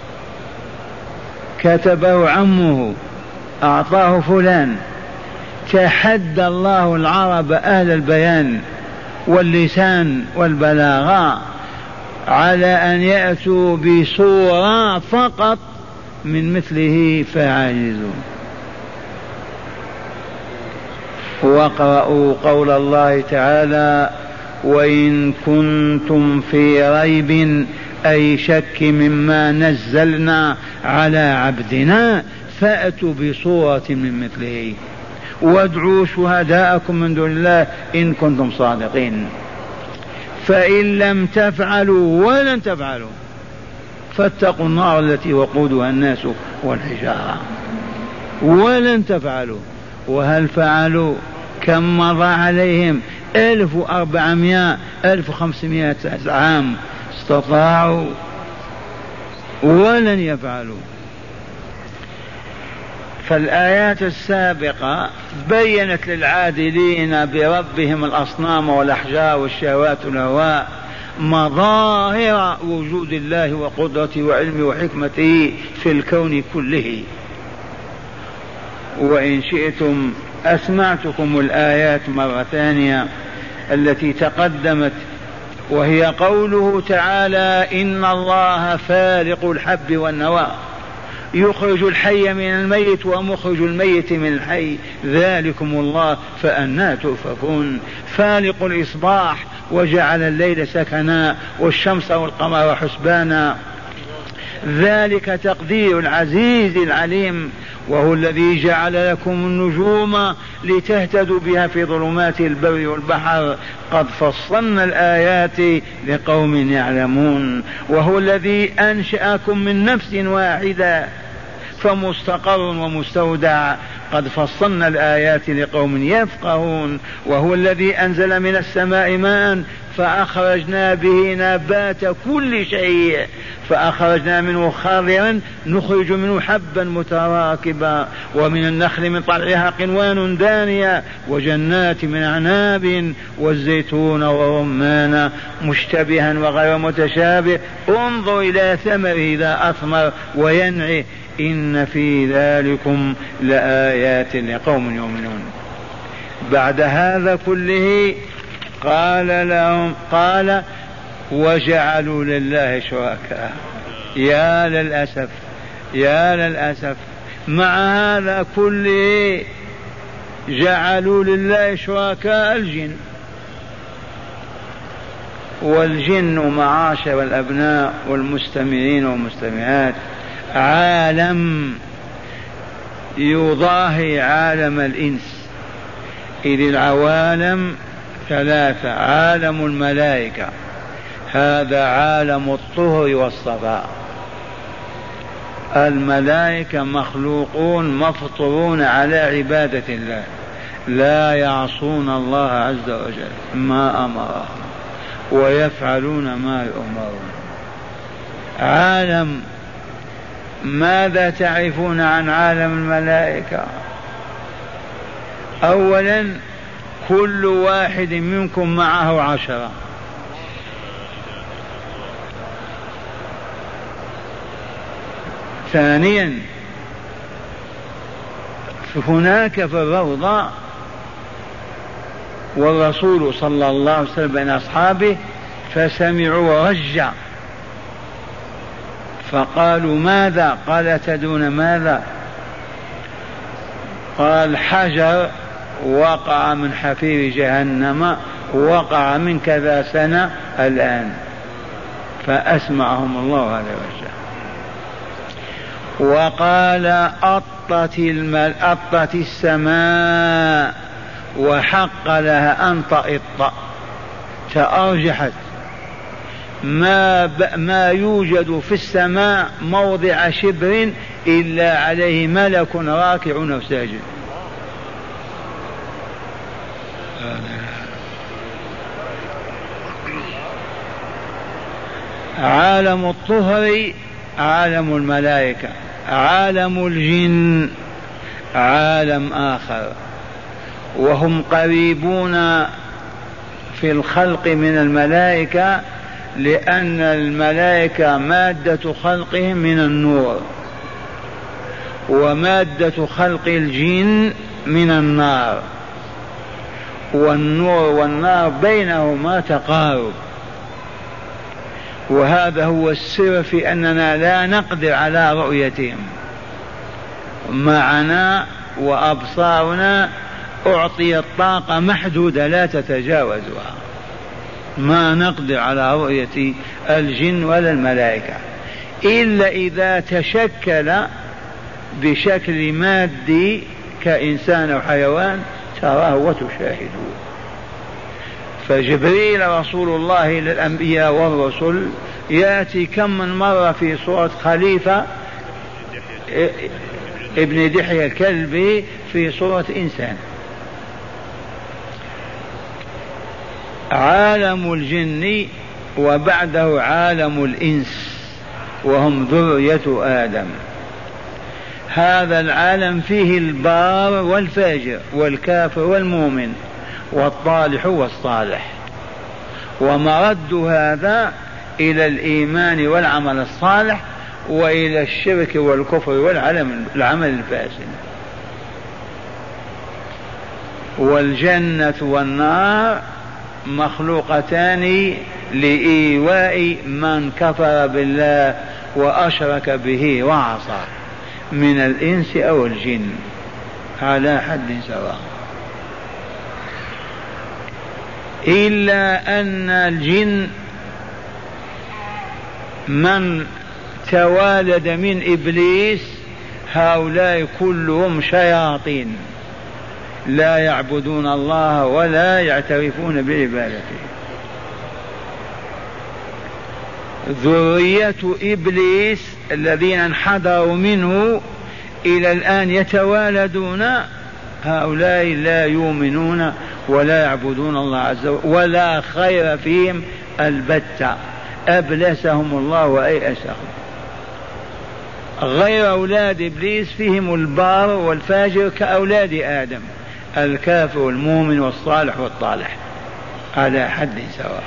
كتبه عمه، أعطاه فلان. تحدى الله العرب أهل البيان واللسان والبلاغة على أن يأتوا بصورة فقط من مثله فعاجزون. واقرأوا قول الله تعالى: وإن كنتم في ريب أي شك مما نزلنا على عبدنا فأتوا بصورة من مثله وادعوا شهداءكم من دون الله إن كنتم صادقين. فإن لم تفعلوا ولن تفعلوا فاتقوا النار التي وقودها الناس والحجارة. ولن تفعلوا. وهل فعلوا؟ كم مضى عليهم؟ ألف وأربعمائة ألف وخمسمائة عام استطاعوا ولن يفعلوا. فالآيات السابقة بيّنت للعادلين بربهم الأصنام والأحجار والشهوات والهواء مظاهر وجود الله وقدرته وعلمه وحكمته في الكون كله. وإن شئتم أسمعتكم الآيات مرة ثانية التي تقدمت، وهي قوله تعالى: إن الله فالق الحب والنوى يخرج الحي من الميت ومخرج الميت من الحي ذلكم الله فأنى تؤفكون. فالق الإصباح وجعل الليل سكنا والشمس والقمر حسبانا، ذلك تقدير العزيز العليم. وهو الذي جعل لكم النجوم لتهتدوا بها في ظلمات البر والبحر قد فصلنا الآيات لقوم يعلمون. وهو الذي أنشأكم من نفس واحدة فمستقر ومستودع قد فصلنا الآيات لقوم يفقهون. وهو الذي أنزل من السماء ماء فأخرجنا به نبات كل شيء فأخرجنا منه خضرا نخرج منه حبا متراكبا ومن النخل من طلعها قنوان دانية وجنات من أعناب والزيتون والرمان مشتبها وغير متشابه انظر إلى ثمره إذا أثمر وينعي إن في ذلكم لآيات لقوم يؤمنون. بعد هذا كله قال لهم قال وجعلوا لله شركاء. يا للأسف يا للأسف مع هذا كله جعلوا لله شركاء الجن. والجن معاشر الأبناء والمستمعين والمستمعات عالم يضاهي عالم الإنس، إذ العوالم ثلاثة: عالم الملائكة هذا عالم الطهر والصفاء. الملائكة مخلوقون مفطورون على عبادة الله لا يعصون الله عز وجل ما أمرهم ويفعلون ما يؤمرون. عالم ماذا تعرفون عن عالم الملائكة؟ أولا كل واحد منكم معه عشرة. ثانيا هناك في الروضة والرسول صلى الله عليه وسلم بين أصحابه فسمعوا رجع فقالوا ماذا؟ قال تدون ماذا؟ قال حجر وقع من حفير جهنم وقع من كذا سنة الآن، فأسمعهم الله هذا الوجه. وقال أطت, المل... أطت السماء وحق لها أن تأط، تأرجحت، ما, ب... ما يوجد في السماء موضع شبر إلا عليه ملك راكع أو ساجد. عالم الطهر عالم الملائكة، عالم الجن عالم آخر، وهم قريبون في الخلق من الملائكة، لأن الملائكة مادة خلقهم من النور، ومادة خلق الجن من النار، والنور والنار بينهما تقارب. وهذا هو السر في أننا لا نقدر على رؤيتهم، معنا وأبصارنا أعطيت طاقة محدودة لا تتجاوزها، ما نقدر على رؤية الجن ولا الملائكة إلا إذا تشكل بشكل مادي كإنسان أو حيوان تراه وتشاهده. فجبريل رسول الله للأنبياء والرسل يأتي كم من مرة في صورة خليفة ابن دحية الكلبي في صورة إنسان. عالم الجن وبعده عالم الإنس وهم ذرية آدم. هذا العالم فيه البار والفاجر والكافر والمؤمن والطالح والصالح، ومرد هذا إلى الإيمان والعمل الصالح وإلى الشرك والكفر والعمل الفاسد. والجنة والنار مخلوقتان لإيواء من كفر بالله وأشرك به وعصى من الإنس أو الجن على حد سواء، إلا أن الجن من توالد من إبليس هؤلاء كلهم شياطين لا يعبدون الله ولا يعترفون بعبادته. ذرية إبليس الذين انحدروا منه إلى الآن يتوالدون، هؤلاء لا يؤمنون ولا يعبدون الله عز وجل ولا خير فيهم البتة، أبلسهم الله وأيأسهم. غير أولاد إبليس فيهم البار والفاجر كأولاد آدم، الكافر والمؤمن والصالح والطالح على حد سواء.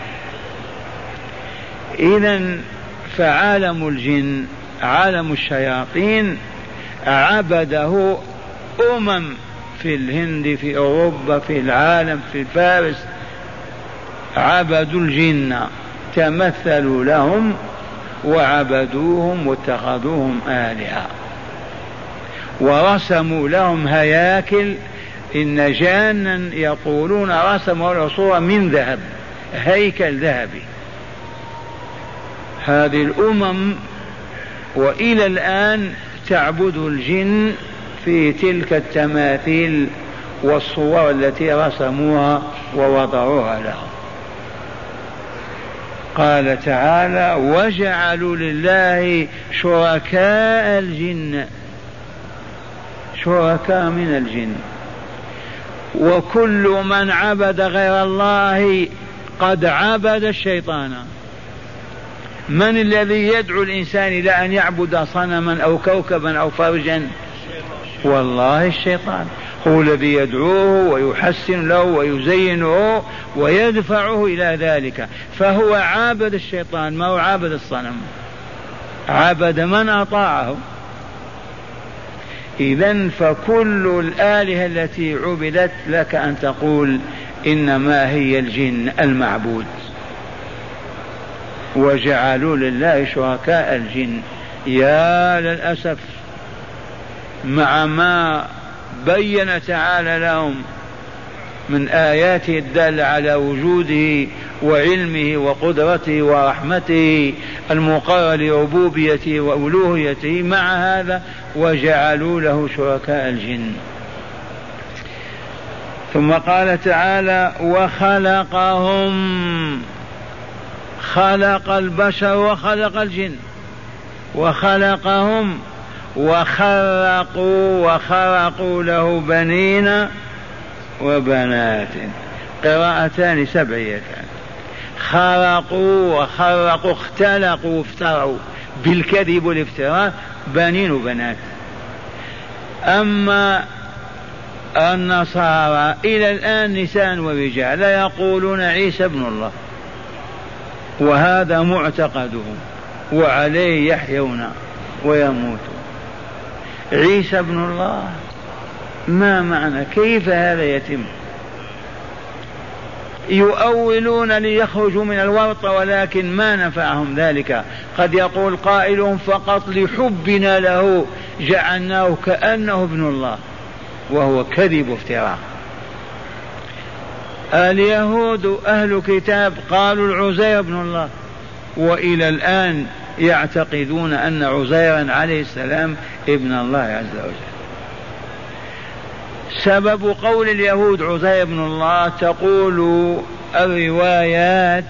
إذن فعالم الجن عالم الشياطين عبده أمم في الهند في أوروبا في العالم في فارس، عبدوا الجن تمثلوا لهم وعبدوهم واتخذوهم آلهة ورسموا لهم هياكل. إن جانا يقولون رسموا له صورة من ذهب، هيكل ذهبي. هذه الأمم وإلى الآن تعبد الجن في تلك التماثيل والصور التي رسموها ووضعوها لهم. قال تعالى: وجعلوا لله شركاء الجن، شركاء من الجن. وكل من عبد غير الله قد عبد الشيطان. من الذي يدعو الإنسان إلى أن يعبد صنما أو كوكبا أو فرجا؟ والله الشيطان هو الذي يدعوه ويحسن له ويزينه ويدفعه إلى ذلك، فهو عابد الشيطان ما هو عابد الصنم، عبد من أطاعه. إذن فكل الآلهة التي عبدت لك أن تقول إنما هي الجن المعبود. وجعلوا لله شركاء الجن. يا للأسف مع ما بين تعالى لهم من آياته الدالة على وجوده وعلمه وقدرته ورحمته المقرر لربوبيته وألوهيته. مع هذا وجعلوا له شركاء الجن. ثم قال تعالى وخلقهم، خلق البشر وخلق الجن، وخلقهم وخرقوا وخرقوا له بنين وبنات، قراءتان سبعيتان. خرقوا وخرقوا، اختلقوا وافتروا بالكذب والافتراء، بنين وبنات. أما النصارى إلى الآن نساء ورجال لا يقولون عيسى ابن الله، وهذا معتقدهم وعليه يحيون ويموتون. عيسى ابن الله ما معنى؟ كيف هذا يتم؟ يؤولون ليخرجوا من الورطة، ولكن ما نفعهم ذلك. قد يقول قائلهم فقط لحبنا له جعلناه كأنه ابن الله، وهو كذب وافتراء. اليهود أهل كتاب قالوا العزير ابن الله، وإلى الآن يعتقدون أن عزيرا عليه السلام ابن الله عز وجل. سبب قول اليهود عزير ابن الله تقول الروايات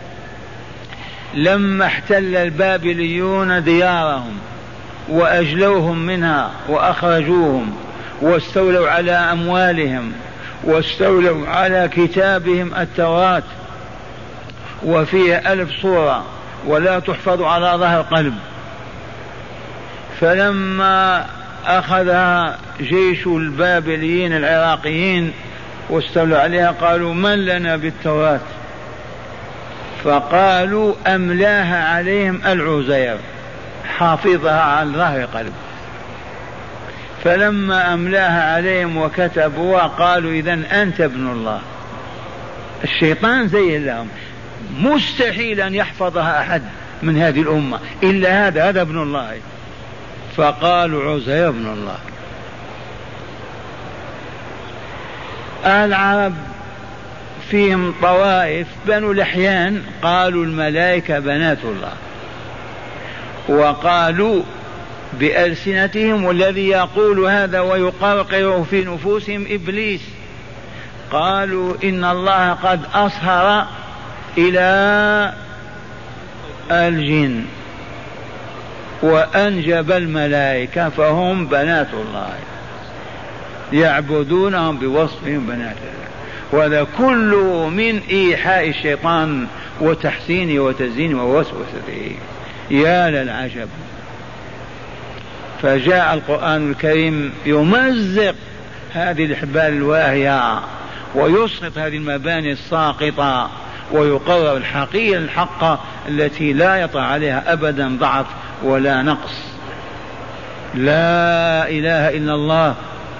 لما احتل البابليون ديارهم وأجلوهم منها وأخرجوهم واستولوا على أموالهم واستولوا على كتابهم التوراة وفيها ألف سورة ولا تحفظ على ظهر قلب، فلما أخذها جيش البابليين العراقيين واستولوا عليها قالوا من لنا بالتوراة؟ فقالوا أملاها عليهم العزير حافظها عن ظهر قلب. فلما أملاها عليهم وكتبوها قالوا إذن أنت ابن الله. الشيطان زين لهم، مستحيل أن يحفظها أحد من هذه الأمة إلا هذا، هذا ابن الله. فقالوا عزير ابن الله. العرب فيهم طوائف، بنو لحيان قالوا الملائكة بنات الله، وقالوا بألسنتهم والذي يقول هذا ويقرقر في نفوسهم إبليس، قالوا إن الله قد أصهر إلى الجن وأنجب الملائكة فهم بنات الله، يعبدونهم بوصفهم بنات الله. وهذا كله من إيحاء الشيطان وتحسينه وتزيينه ووسوسته. يا للعجب. فجاء القرآن الكريم يمزق هذه الحبال الواهية ويسقط هذه المباني الساقطة ويقرر الحقيقة الحقة التي لا يطع عليها أبدا ضعف ولا نقص. لا إله إلا الله.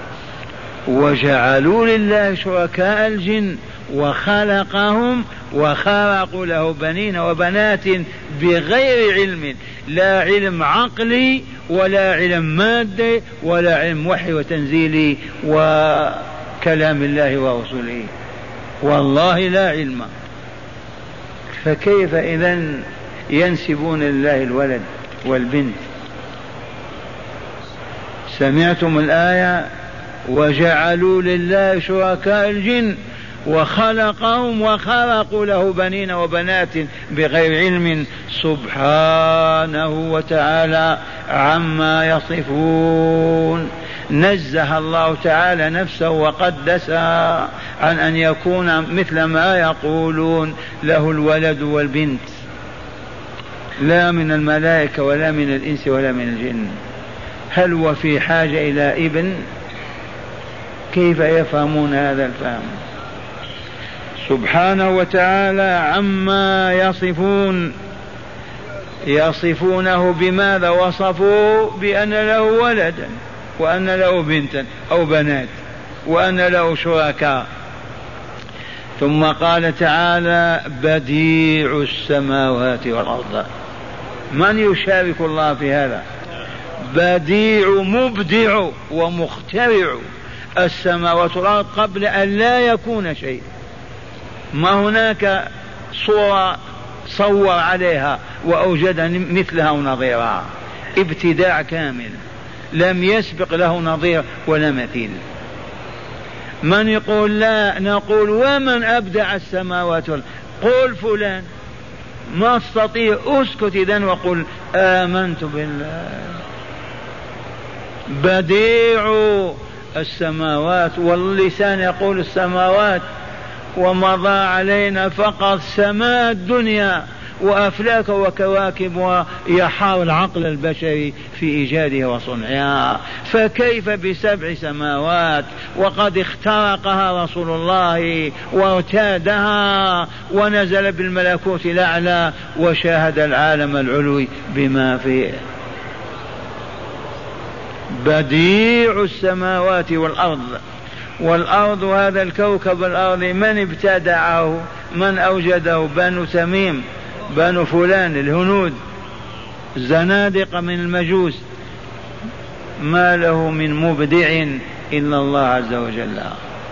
وجعلوا لله شركاء الجن وخلقهم وخرقوا له بنين وبنات بغير علم، لا علم عقلي ولا علم مادي ولا علم وحي وتنزيلي وكلام الله ورسوله، والله لا علم. فكيف إذن ينسبون لله الولد والبنت؟ سمعتم الآية وجعلوا لله شركاء الجن وخلقهم وخرقوا له بنين وبنات بغير علم سبحانه وتعالى عما يصفون. نزه الله تعالى نفسه وقدسها عن أن يكون مثل ما يقولون له الولد والبنت، لا من الملائكة ولا من الإنس ولا من الجن. هل هو في حاجة إلى ابن؟ كيف يفهمون هذا الفهم؟ سبحانه وتعالى عما يصفون. يصفونه بماذا؟ وصفوا بأن له ولدا وأن له بنتا أو بنات وأن له شركاء. ثم قال تعالى بديع السماوات والأرض. من يشارك الله في هذا؟ بديع، مبدع ومخترع. السماوات والأرض قبل أن لا يكون شيء، ما هناك صورة صور عليها وأوجد مثلها ونظيرها، ابتداع كامل لم يسبق له نظير ولا مثيل. من يقول لا؟ نقول ومن أبدع السماوات والأرض؟ قل فلان، ما استطيع اسكت إذن وقل آمنت بالله. بديع السماوات، واللسان يقول السماوات ومضى علينا فقط سماء الدنيا وأفلاك وكواكب ويحار العقل البشري في إيجادها وصنعها، فكيف بسبع سماوات وقد اخترقها رسول الله وارتادها ونزل بالملكوت الأعلى وشاهد العالم العلوي بما فيه. بديع السماوات والأرض. والأرض هذا الكوكب الأرض من ابتدعه؟ من أوجده؟ بنو تميم، بنو فلان الهنود، زنادقة من المجوس، ما له من مبدع إلا الله عز وجل.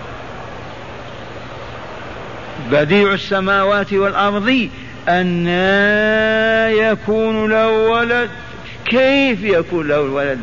بديع السماوات والأرض أنى يكون له ولد؟ كيف يكون له ولد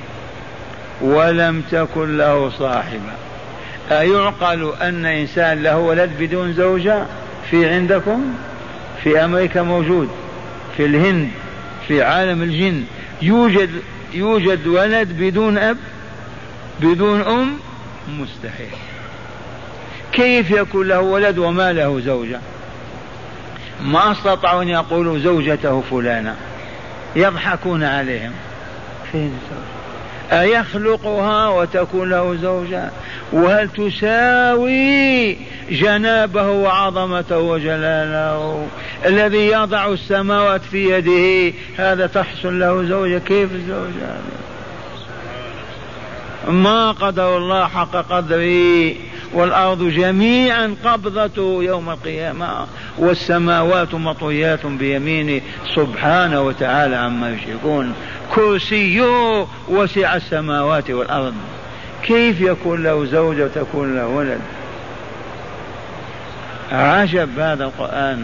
ولم تكن له صاحبة؟ أيعقل أن إنسان له ولد بدون زوجة؟ في عندكم في أمريكا موجود، في الهند، في عالم الجن يوجد يوجد ولد بدون أب بدون أم؟ مستحيل. كيف يكون له ولد وما له زوجة؟ ما استطاعوا أن يقولوا زوجته فلانة، يضحكون عليهم. فين زوجة؟ أيخلقها وتكون له زوجة؟ وهل تساوي جنابه وعظمته وجلاله؟ الذي يضع السماوات في يده هذا تحصل له زوجة؟ كيف الزوجة؟ ما قدر الله حق قدره. والأرض جميعا قبضته يوم القيامة والسماوات مطويات بيمينه سبحانه وتعالى عما يشركون. كرسيه وسع السماوات والأرض، كيف يكون له زوجة وتكون له ولد؟ عجب هذا القرآن.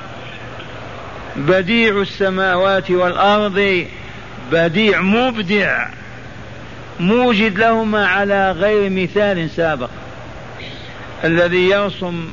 بديع السماوات والأرض، بديع مبدع موجد لهما على غير مثال سابق. الذي يرسم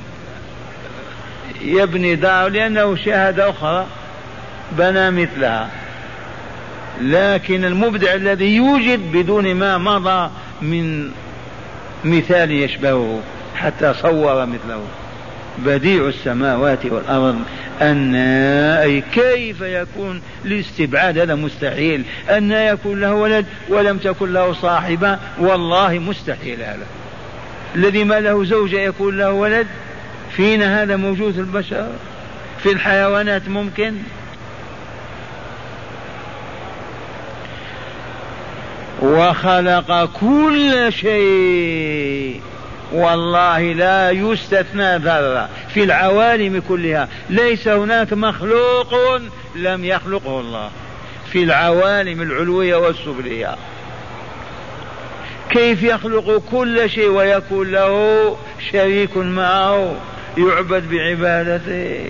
يبني دار لأنه شاهد أخرى بنى مثلها، لكن المبدع الذي يوجد بدون ما مضى من مثال يشبهه حتى صور مثله. بديع السماوات والأرض أن أي كيف يكون الاستبعاد؟ هذا مستحيل. أن يكون له ولد ولم تكن له صاحبة؟ والله مستحيل. هذا الذي ما له زوجة يكون له ولد؟ فينا هذا موجود في البشر؟ في الحيوانات ممكن؟ وخلق كل شيء، والله لا يستثنى ذرة في العوالم كلها. ليس هناك مخلوق لم يخلقه الله في العوالم العلوية والسفلية. كيف يخلق كل شيء ويكون له شريك معه يعبد بعبادته؟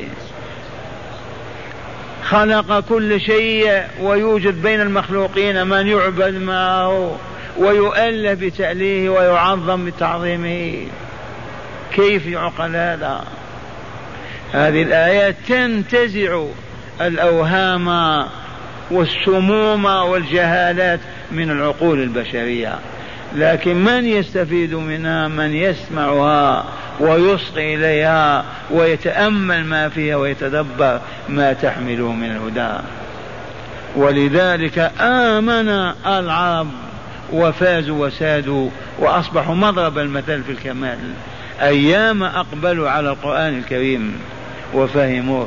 خلق كل شيء ويوجد بين المخلوقين من يعبد معه ويؤله بتأليه ويعظم بتعظيمه. كيف يعقل هذا؟ هذه الآيات تنتزع الأوهام والسموم والجهالات من العقول البشرية، لكن من يستفيد منها؟ من يسمعها ويصغي إليها ويتأمل ما فيها ويتدبر ما تحمله من الهدى. ولذلك آمن العرب وفازوا وسادوا وأصبحوا مضرب المثل في الكمال أيام أقبلوا على القرآن الكريم وفهموه.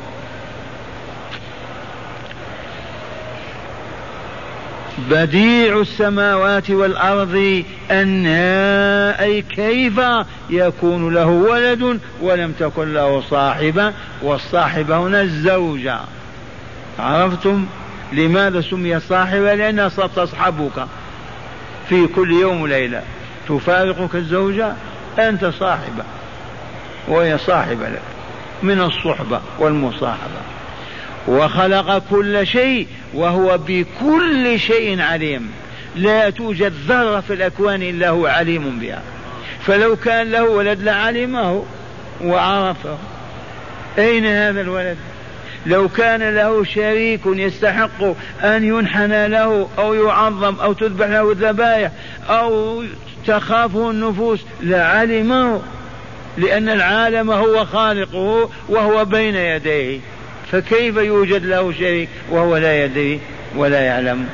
بديع السماوات والأرض أن أي كيف يكون له ولد ولم تكن له صاحبة؟ والصاحبة هنا الزوجة. عرفتم لماذا سمي صاحبة؟ لأنها ستصحبك في كل يوم وليلة. تفارقك الزوجة أنت صاحبة وهي صاحبة لك من الصحبة والمصاحبة. وخلق كل شيء وهو بكل شيء عليم، لا توجد ذرة في الأكوان إلا هو عليم بها، فلو كان له ولد لعلمه وعرفه. أين هذا الولد؟ لو كان له شريك يستحق أن ينحنى له أو يعظم أو تذبح له الذبائح أو تخافه النفوس لعلمه، لأن العالم هو خالقه وهو بين يديه، فكيف يوجد له شريك وهو لا يدري ولا يعلم؟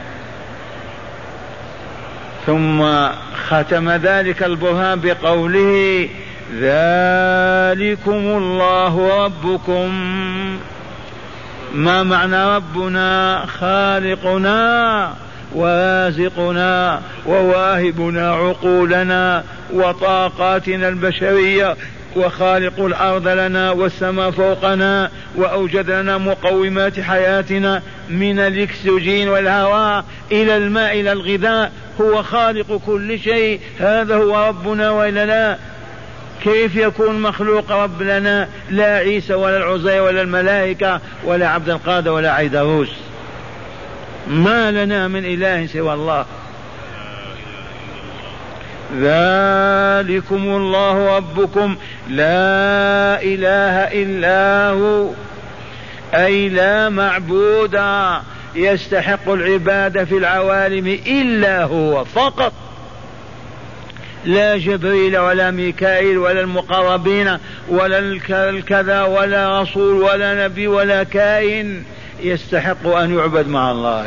ثم ختم ذلك البرهان بقوله ذلكم الله ربكم. ما معنى ربنا؟ خالقنا ورازقنا وواهبنا عقولنا وطاقاتنا البشرية، وخالق الأرض لنا والسماء فوقنا، وأوجد لنا مقومات حياتنا من الأكسجين والهواء إلى الماء إلى الغذاء. هو خالق كل شيء، هذا هو ربنا وإلا لا؟ كيف يكون مخلوق رب لنا؟ لا عيسى ولا العزير ولا الملائكة ولا عبد القادر ولا عيدروس، ما لنا من إله سوى الله. ذلكم الله ربكم لا إله إلا هو، أي لا معبود يستحق العبادة في العوالم إلا هو فقط، لا جبريل ولا ميكائيل ولا المقربين ولا الكذا ولا رسول ولا نبي ولا كائن يستحق أن يعبد مع الله.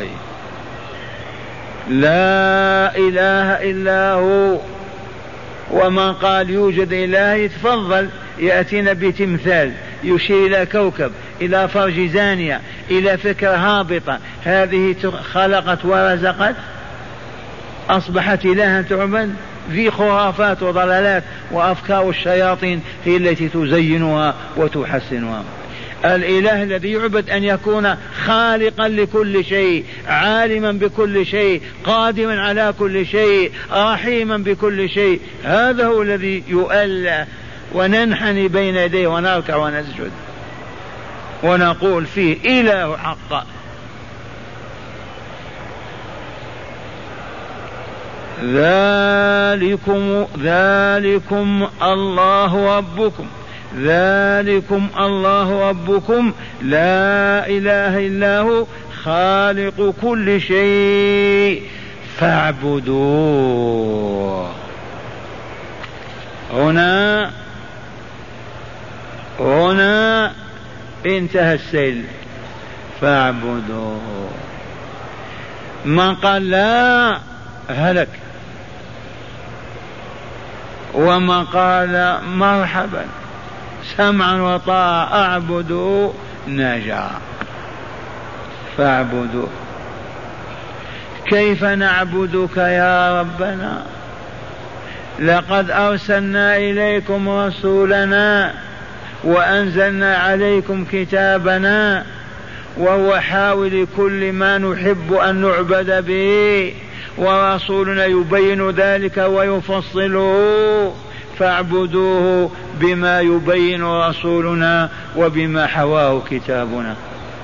لا إله إلا هو. ومن قال يوجد إله يتفضل يأتينا بتمثال يشير إلى كوكب، إلى فرج زانية، إلى فكرة هابطة، هذه خلقت ورزقت أصبحت إلها تعبد؟ ذي خرافات وضلالات وأفكار الشياطين هي التي تزينها وتحسنها. الإله الذي يعبد أن يكون خالقا لكل شيء، عالما بكل شيء، قادما على كل شيء، رحيما بكل شيء، هذا هو الذي يؤلى وننحني بين يديه ونركع ونسجد ونقول فيه إله حق. ذلكم ذلكم الله ربكم ذلكم الله ربكم لا إله إلا هو خالق كل شيء فاعبدوه. هنا هنا انتهى السيل، فاعبدوه. من قال لا هلك، ومن قال مرحبا سمعا وطاعة أعبدوا نجا. فاعبدوا. كيف نعبدك يا ربنا؟ لقد أرسلنا إليكم رسولنا وأنزلنا عليكم كتابنا، وهو حاول كل ما نحب أن نعبد به، ورسولنا يبين ذلك ويفصله، فاعبدوه بما يبين رسولنا وبما حواه كتابنا.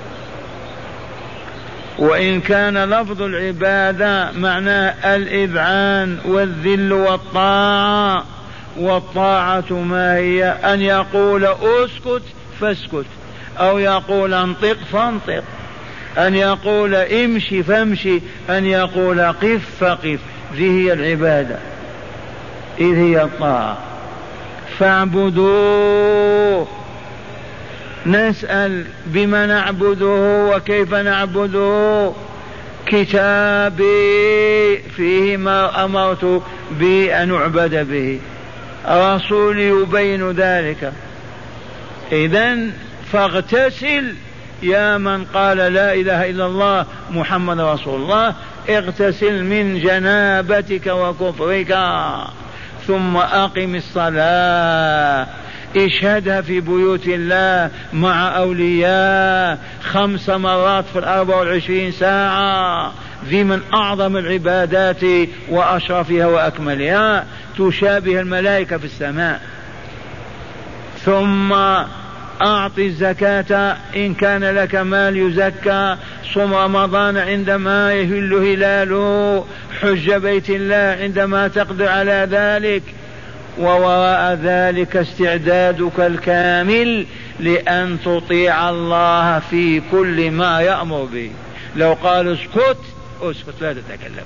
وإن كان لفظ العبادة معناه الإذعان والذل والطاعة، والطاعة ما هي؟ أن يقول أسكت فاسكت، أو يقول انطق فانطق، أن يقول امشي فامشي، أن يقول قف فقف. ذي هي العبادة، إذ هي الطاعة. فاعبدوه. نسأل بما نعبده وكيف نعبده؟ كتابي فيه ما أمرت بأن أعبد به، رسولي يبين ذلك. إذن فاغتسل يا من قال لا إله إلا الله محمد رسول الله، اغتسل من جنابتك وكفرك، ثم أقم الصلاة. اشهدها في بيوت الله مع أولياء خمس مرات في الأربع والعشرين ساعة، ذي من أعظم العبادات وأشرفها وأكملها، تشابه الملائكة في السماء. ثم أعطي الزكاة إن كان لك مال يزكى، صم رمضان عندما يهل هلاله، حج بيت الله عندما تقدر على ذلك، ووراء ذلك استعدادك الكامل لأن تطيع الله في كل ما يأمر به. لو قال اسكت اسكت لا تتكلم،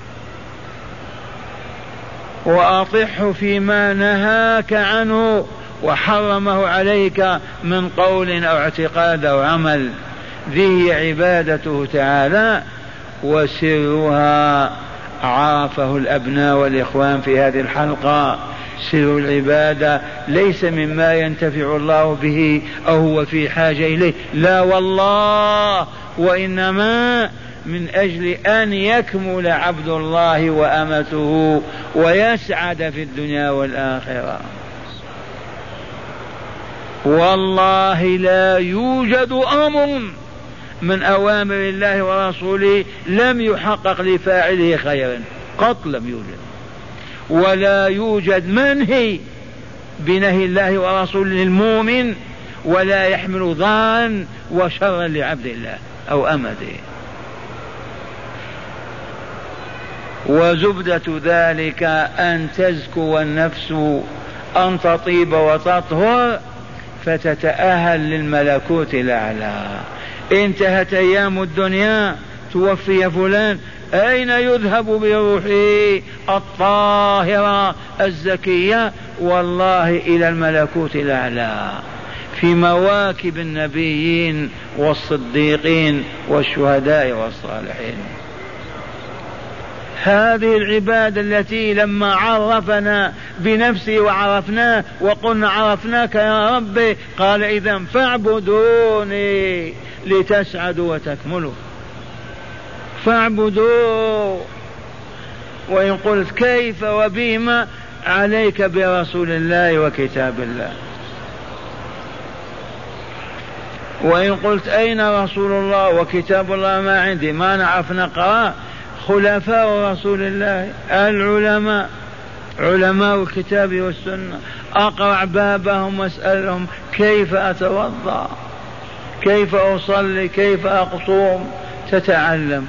وأطعه فيما نهاك عنه وحرمه عليك من قول أو اعتقاد أو عمل. ذي عبادته تعالى، وسرها عرفه الأبناء والإخوان في هذه الحلقة. سر العبادة ليس مما ينتفع الله به أو هو في حاجة إليه، لا والله، وإنما من أجل أن يكمل عبد الله وأمته ويسعد في الدنيا والآخرة. والله لا يوجد أمر من أوامر الله ورسوله لم يحقق لفاعله خيرا قط، لم يوجد، ولا يوجد منهي بنهي الله ورسوله للمؤمن ولا يحمل ضررا وشرا لعبد الله أو أمته. وزبدة ذلك أن تزكو النفس، أن تطيب وتطهر فتتأهل للملكوت الأعلى. انتهت أيام الدنيا، توفي فلان، أين يذهب بروحه الطاهرة الزكية؟ والله إلى الملكوت الأعلى في مواكب النبيين والصديقين والشهداء والصالحين. هذه العبادة التي لما عرفنا بنفسه وعرفناه وقلنا عرفناك يا رب، قال إذا فاعبدوني لتسعدوا وتكملوا، فاعبدوا. وإن قلت كيف وبما، عليك برسول الله وكتاب الله. وإن قلت أين رسول الله وكتاب الله، ما عندي، ما نعرف نقرأ. خلفاء رسول الله العلماء، علماء الكتاب والسنة، أقرع بابهم واسألهم كيف أتوضأ، كيف أصلي، كيف أقصوم، تتعلم.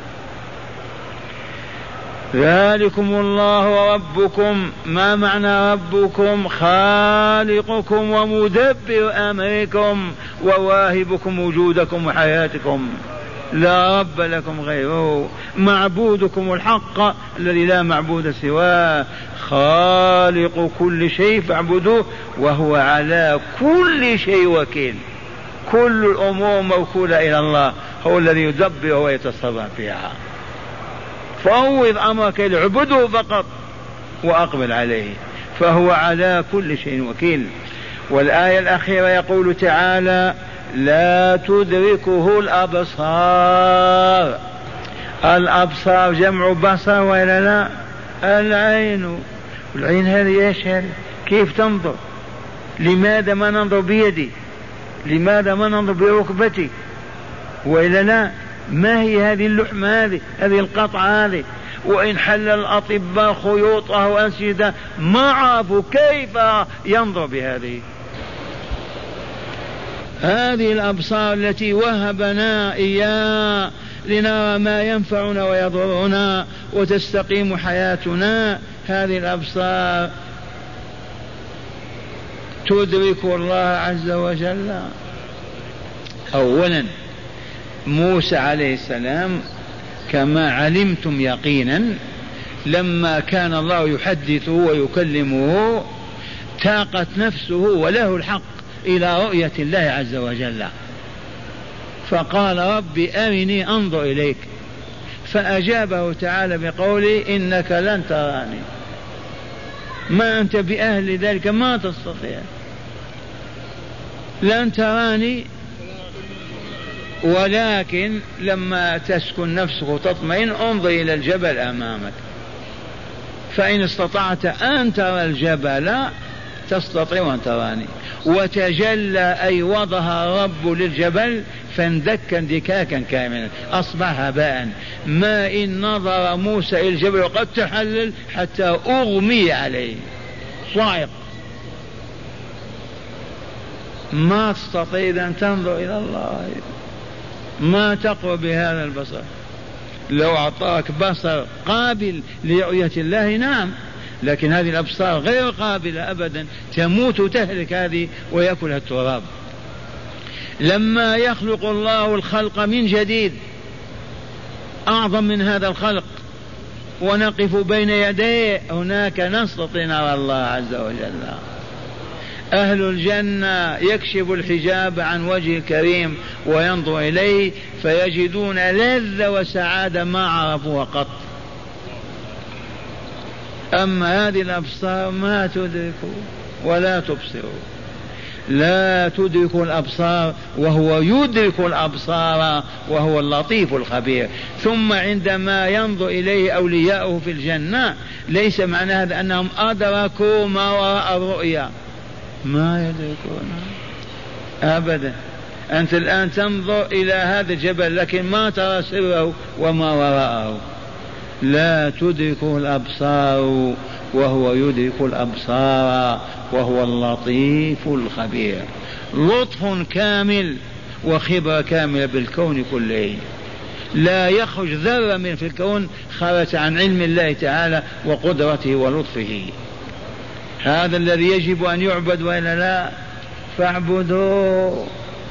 ذلكم الله ربكم. ما معنى ربكم؟ خالقكم ومدبر أمركم وواهبكم وجودكم وحياتكم، لا رب لكم غيره، معبودكم الحق الذي لا معبود سواه، خالق كل شيء فاعبدوه، وهو على كل شيء وكيل. كل الأمور موكولة إلى الله، هو الذي يدبر ويتصرف فيها. فأوض أمرك لعبده فقط وأقبل عليه، فهو على كل شيء وكيل. والآية الأخيرة يقول تعالى لا تدركه الأبصار. الأبصار جمع بصر ولا لا؟ العين. العين هذه ايش هذه؟ كيف تنظر؟ لماذا ما ننظر بيدي؟ لماذا ما ننظر بركبتي؟ وإلا لا؟ ما هي هذه اللحمة هذه؟ هذه القطعة هذه؟ وإن حل الأطباء خيوطه وأنسجة ما عرفوا كيف ينظر بهذه. هذه الأبصار التي وهبنا إياه لنرى ما ينفعنا ويضرنا وتستقيم حياتنا، هذه الأبصار تدرك الله عز وجل. أولا موسى عليه السلام كما علمتم يقينا لما كان الله يحدثه ويكلمه تاقت نفسه وله الحق إلى رؤية الله عز وجل، فقال ربي أرني أنظر إليك، فأجابه تعالى بقوله إنك لن تراني، ما أنت بأهل ذلك، ما تستطيع، لن تراني، ولكن لما تسكن نفسك وتطمئن انظر إلى الجبل أمامك، فإن استطعت أن ترى الجبل تستطيع أن تراني. وتجلى أي وضها رب للجبل فاندك اندكاكا كاملا أصبح هباء. ما إن نظر موسى إلى الجبل وقد تحلل حتى أغمي عليه صاعق، ما تستطيع أن تنظر إلى الله، ما تقوى بهذا البصر. لو أعطاك بصر قابل لرؤية الله نعم، لكن هذه الأبصار غير قابلة أبدا، تموت وتهلك هذه ويأكلها التراب. لما يخلق الله الخلق من جديد أعظم من هذا الخلق ونقف بين يديه هناك نستطيع نرى الله عز وجل. أهل الجنة يكشف الحجاب عن وجه الكريم وينظر إليه فيجدون لذة وسعادة ما عرفوها قط. أما هذه الأبصار ما تدرك ولا تبصر، لا تدرك الأبصار وهو يدرك الأبصار وهو اللطيف الخبير. ثم عندما ينظر إليه أولياؤه في الجنة ليس معنى هذا أنهم أدركوا ما وراء الرؤيا، ما يدركون أبدا. أنت الآن تنظر إلى هذا الجبل لكن ما ترى سره وما وراءه. لا تدركه الأبصار وهو يدرك الأبصار وهو اللطيف الخبير. لطف كامل وخبرة كاملة بالكون كله، لا يخرج ذرة من في الكون خرج عن علم الله تعالى وقدرته ولطفه. هذا الذي يجب أن يعبد وإلا لا؟ فاعبدوه،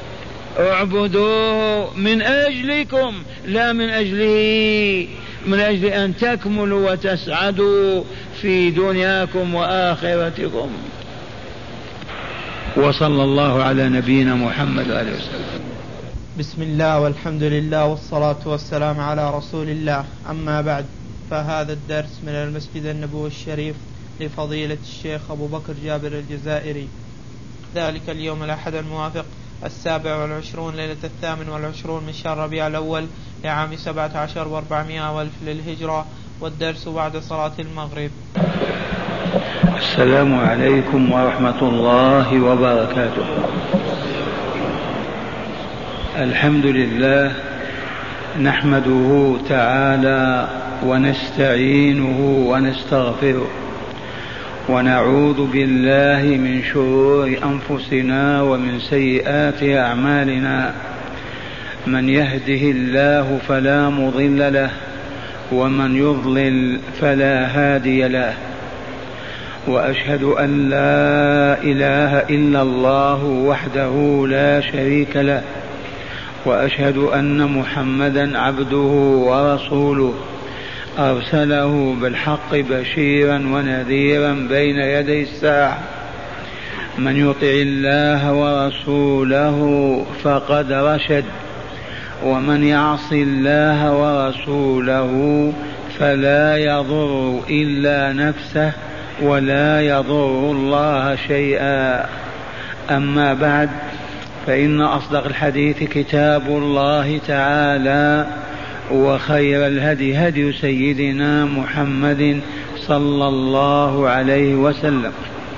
اعبدوه من أجلكم لا من أجله، من أجل أن تكملوا وتسعدوا في دنياكم وآخرتكم. وصلى الله على نبينا محمد عليه وسلم. بسم الله والحمد لله والصلاة والسلام على رسول الله. أما بعد، فهذا الدرس من المسجد النبوي الشريف لفضيلة الشيخ أبو بكر جابر الجزائري، ذلك اليوم الأحد الموافق السابع والعشرون ليلة الثامن والعشرون من شهر ربيع الأول لعام سبعة عشر واربعمائة والف للهجرة، والدرس بعد صلاة المغرب. السلام عليكم ورحمة الله وبركاته. الحمد لله نحمده تعالى ونستعينه ونستغفره ونعوذ بالله من شرور أنفسنا ومن سيئات أعمالنا. من يهده الله فلا مضل له ومن يضلل فلا هادي له، وأشهد أن لا إله إلا الله وحده لا شريك له، وأشهد أن محمدا عبده ورسوله أرسله بالحق بشيرا ونذيرا بين يدي الساعة. من يطع الله ورسوله فقد رشد، ومن يعص الله ورسوله فلا يضر إلا نفسه ولا يضر الله شيئا. أما بعد، فإن أصدق الحديث كتاب الله تعالى، وخير الهدي هدي سيدنا محمد صلى الله عليه وسلم،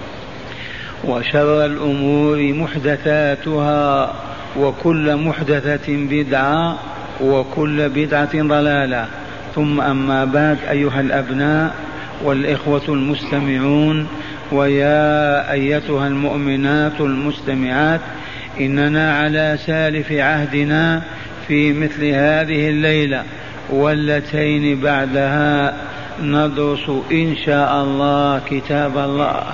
وشر الأمور محدثاتها، وكل محدثة بدعة، وكل بدعة ضلالة. ثم أما بعد، أيها الأبناء والإخوة المستمعون، ويا أيتها المؤمنات المستمعات، إننا على سالف عهدنا في مثل هذه الليلة واللتين بعدها ندرس إن شاء الله كتاب الله،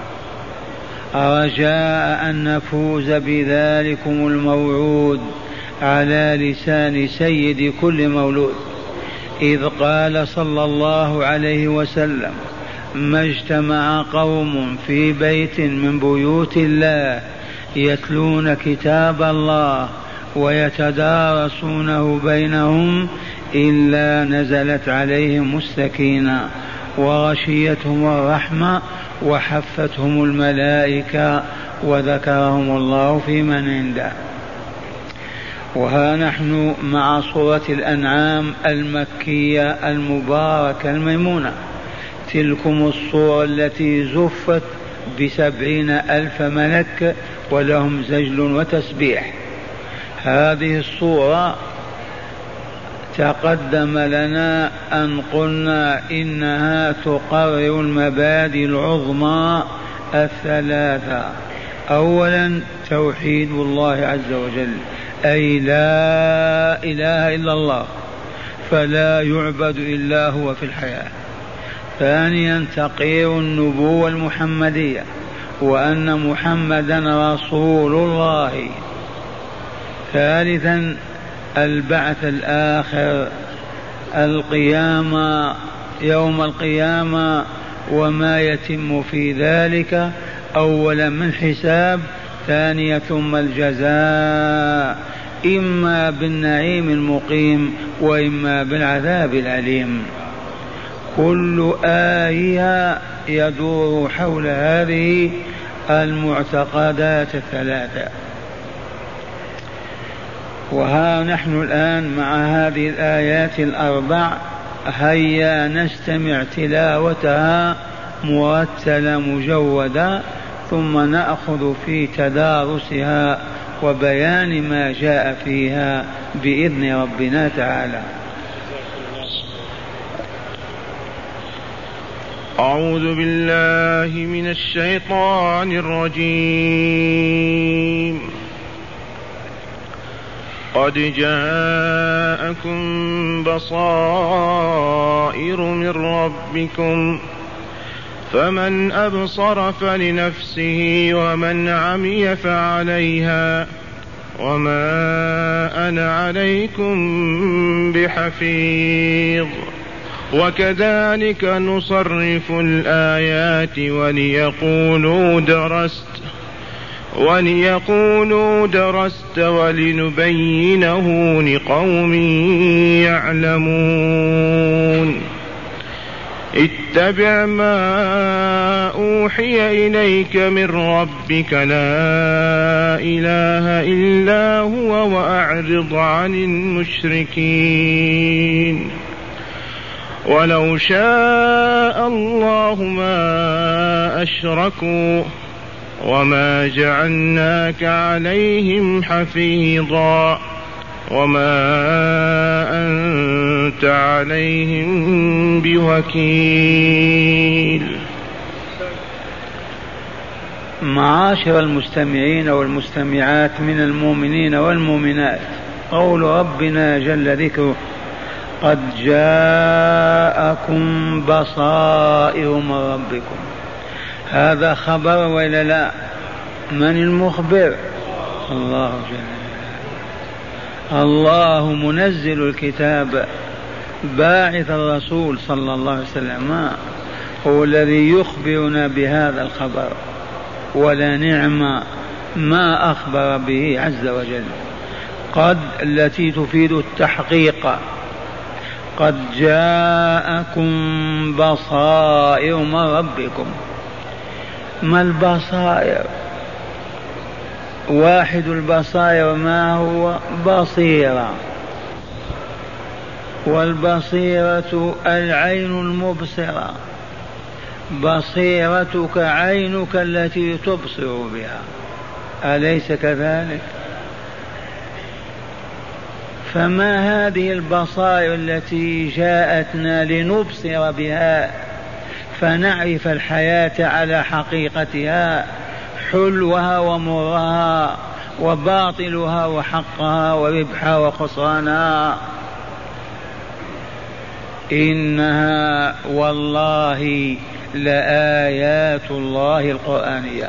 رجاء أن نفوز بذلكم الموعود على لسان سيد كل مولود، إذ قال صلى الله عليه وسلم: ما اجتمع قوم في بيت من بيوت الله يتلون كتاب الله ويتدارسونه بينهم إلا نزلت عليهم السكينة وغشيتهم الرحمة وحفتهم الملائكة وذكرهم الله في من عنده. وها نحن مع سورة الأنعام المكية المباركة الميمونة، تلكم الصورة التي زفت بسبعين ألف ملك ولهم زجل وتسبيح. هذه الصورة تقدم لنا أن قلنا إنها تقرر المبادئ العظمى الثلاثة. أولا توحيد الله عز وجل، أي لا إله إلا الله، فلا يعبد إلا هو في الحياة. ثانيا تقرير النبوة المحمدية، وأن محمدا رسول الله. ثالثا البعث الآخر، القيامة، يوم القيامة وما يتم في ذلك، أولا من حساب، ثانيا ثم الجزاء، إما بالنعيم المقيم وإما بالعذاب الأليم. كل آية يدور حول هذه المعتقدات الثلاثة. وها نحن الآن مع هذه الآيات الأربع، هيا نستمع تلاوتها مرتلة مجودة، ثم نأخذ في تدارسها وبيان ما جاء فيها بإذن ربنا تعالى. أعوذ بالله من الشيطان الرجيم. قد جاءكم بصائر من ربكم فمن أبصر فلنفسه ومن عمي فعليها وما أنا عليكم بحفيظ. وكذلك نصرف الآيات وليقولوا درست وليقولوا درست ولنبينه لقوم يعلمون. اتبع ما أوحي إليك من ربك لا إله إلا هو وأعرض عن المشركين. ولو شاء الله ما أشركوا وما جعلناك عليهم حفيظا وما أنت عليهم بوكيل. معاشر المستمعين والمستمعات من المؤمنين والمؤمنات، قول ربنا جل ذكره: قد جاءكم بصائر من ربكم. هذا خبر وإلا لا؟ من المخبر؟ الله جل وعلا، الله منزل الكتاب، باعث الرسول صلى الله عليه وسلم، هو الذي يخبرنا بهذا الخبر. ولا نعم ما أخبر به عز وجل. قد التي تفيد التحقيق. قد جاءكم بصائر من ربكم. ما البصائر؟ واحد البصائر ما هو؟ بصيرة، والبصيرة العين المبصرة. بصيرتك عينك التي تبصر بها، أليس كذلك؟ فما هذه البصائر التي جاءتنا لنبصر بها فنعرف الحياة على حقيقتها، حلوها ومرها وباطلها وحقها وربحها وخسرانها؟ إنها والله لآيات الله القرآنية.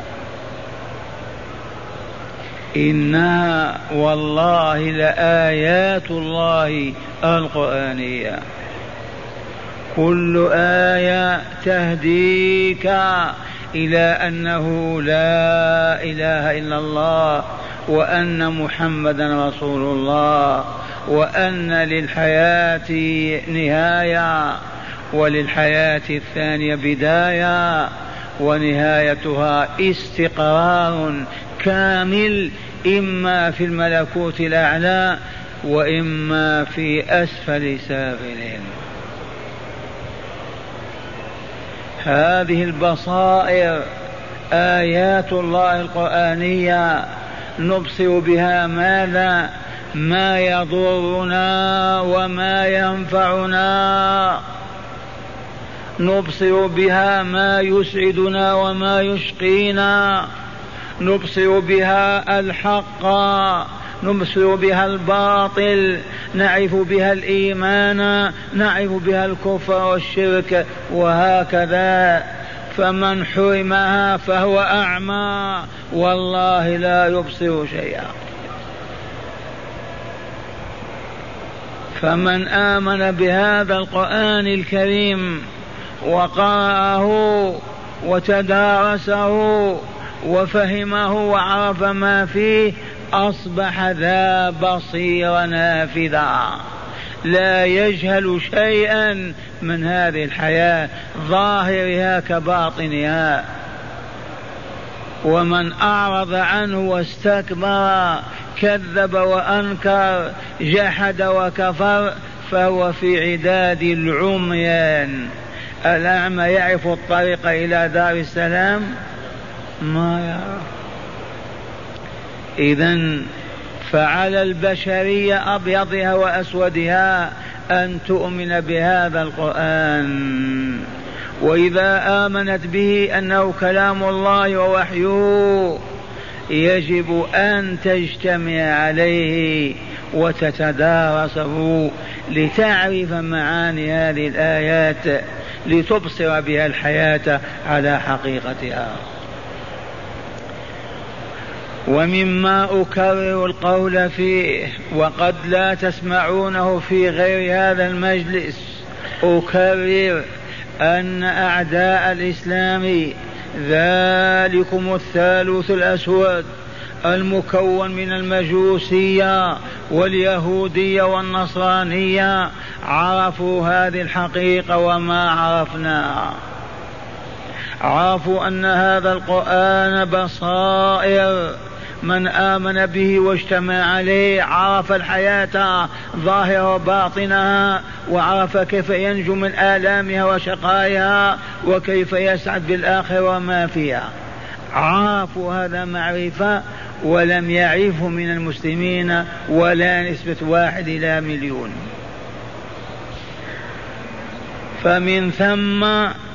إنها والله لآيات الله القرآنية. كل آية تهديك إلى أنه لا إله إلا الله، وأن محمدا رسول الله، وأن للحياة نهاية، وللحياة الثانية بداية، ونهايتها استقرار كامل، إما في الملكوت الأعلى وإما في أسفل سافلين. هذه البصائر آيات الله القرآنية نبصر بها ماذا؟ ما يضرنا وما ينفعنا، نبصر بها ما يسعدنا وما يشقينا، نبصر بها الحق، نبصر بها الباطل، نعرف بها الإيمان، نعرف بها الكفر والشرك، وهكذا. فمن حرمها فهو أعمى والله لا يبصر شيئا. فمن آمن بهذا القرآن الكريم وقرأه وتدارسه وفهمه وعرف ما فيه أصبح ذا بصير نافذا، لا يجهل شيئا من هذه الحياة ظاهرها كباطنها. ومن أعرض عنه واستكبر كذب وأنكر جحد وكفر فهو في عداد العميان. الأعمى يعرف الطريق إلى دار السلام؟ ما يعرف. إذن فعلى البشرية أبيضها وأسودها أن تؤمن بهذا القرآن، وإذا آمنت به أنه كلام الله ووحيه يجب أن تجتمع عليه وتتدارسه لتعرف معاني هذه الآيات، لتبصر بها الحياة على حقيقتها. ومما أكرر القول فيه وقد لا تسمعونه في غير هذا المجلس، أكرر أن أعداء الإسلام ذلكم الثالوث الأسود المكون من المجوسية واليهودية والنصرانية عرفوا هذه الحقيقة وما عرفناها. عرفوا أن هذا القرآن بصائر، من آمن به واجتمع عليه عرف الحياة ظاهرة وباطنها، وعرف كيف ينجو من آلامها وشقائها وكيف يسعد بالآخرة وما فيها. عرفوا هذا معرفة ولم يعرفه من المسلمين ولا نسبة واحد إلى مليون. فمن ثم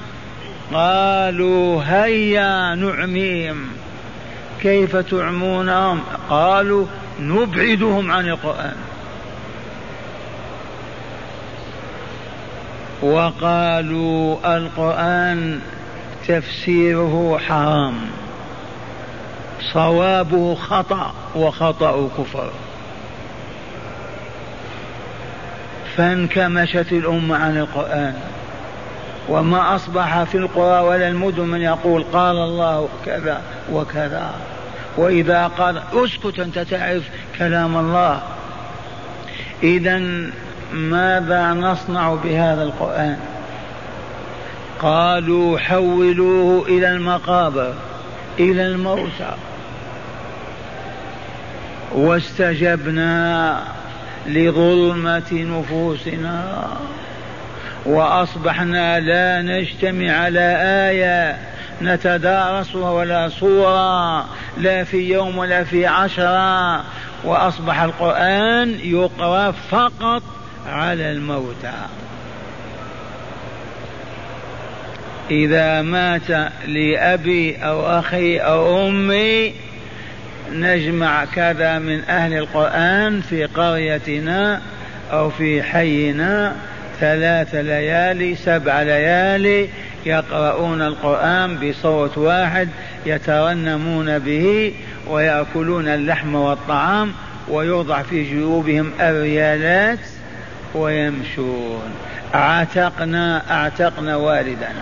قالوا هيا نعميهم. كيف تعمونهم؟ قالوا نبعدهم عن القرآن. وقالوا القرآن تفسيره حرام، صوابه خطأ وخطأ كفر. فانكمشت الأمة عن القرآن، وما أصبح في القرى ولا المدن من يقول قال الله كذا وكذا، وإذا قال اسكت أنت تعرف كلام الله. إذن ماذا نصنع بهذا القرآن؟ قالوا حولوه إلى المقابر، إلى الموتى. واستجبنا لظلمة نفوسنا وأصبحنا لا نجتمع على آية نتدارسها ولا صورة، لا في يوم ولا في عشرة، وأصبح القرآن يقرأ فقط على الموتى. إذا مات لأبي أو أخي أو أمي نجمع كذا من أهل القرآن في قريتنا أو في حينا ثلاث ليالي سبع ليالي يقرؤون القرآن بصوت واحد، يترنمون به ويأكلون اللحم والطعام، ويوضع في جيوبهم الريالات ويمشون. اعتقنا اعتقنا والدنا.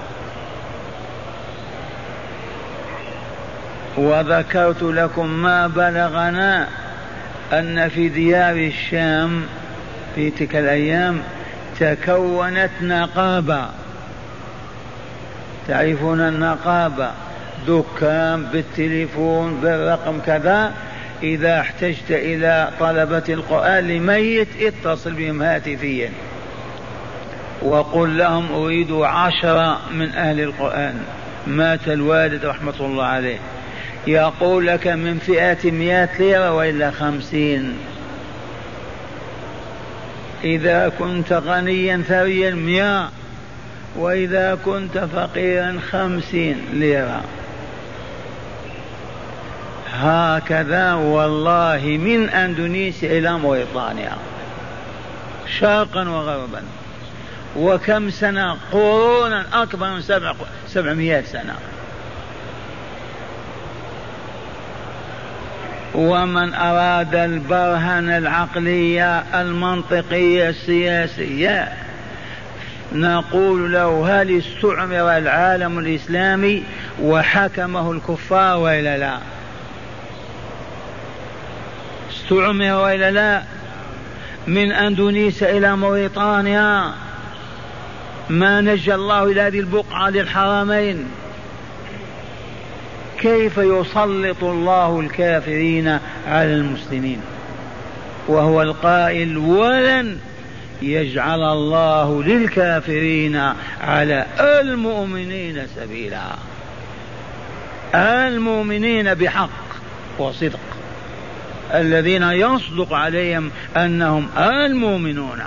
وذكرت لكم ما بلغنا أن في ديار الشام في تلك الأيام تكونت نقابة. تعرفون النقابة؟ دكان بالتليفون بالرقم كذا، إذا احتجت إلى طلبة القرآن لميت اتصل بهم هاتفيا وقل لهم أريد عشرة من أهل القرآن مات الوالد رحمة الله عليه، يقول لك من فئة مئة ليرة وإلا خمسين. إذا كنت غنيا ثريا مئة، وإذا كنت فقيرا خمسين ليرة. هكذا والله من أندونيسيا إلى موريطانيا شرقا وغربا. وكم سنة؟ قرونا أكبر من سبع سبعمائة سنة. ومن أراد البرهن العقلية المنطقية السياسية نقول له هل استعمر العالم الإسلامي وحكمه الكفار وإلا لا؟ استعمر وإلا لا؟ من أندونيسيا إلى موريطانيا ما نجى الله إلى هذه البقعة للحرمين. كيف يسلط الله الكافرين على المسلمين وهو القائل ولن يجعل الله للكافرين على المؤمنين سبيلا. المؤمنين بحق وصدق الذين يصدق عليهم أنهم المؤمنون.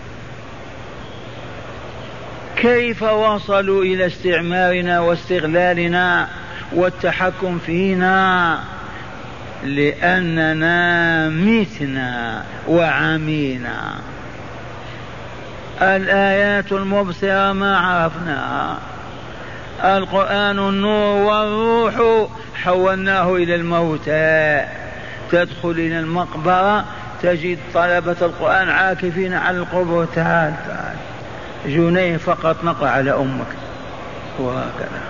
كيف وصلوا إلى استعمارنا واستغلالنا والتحكم فينا؟ لأننا متنا وعمينا. الآيات المبصرة ما عرفناها، القرآن النور والروح حولناه إلى الموتى. تدخل إلى المقبرة تجد طلبة القرآن عاكفين على القبور، تعال تعال جنيه فقط نقع على أمك، وهكذا.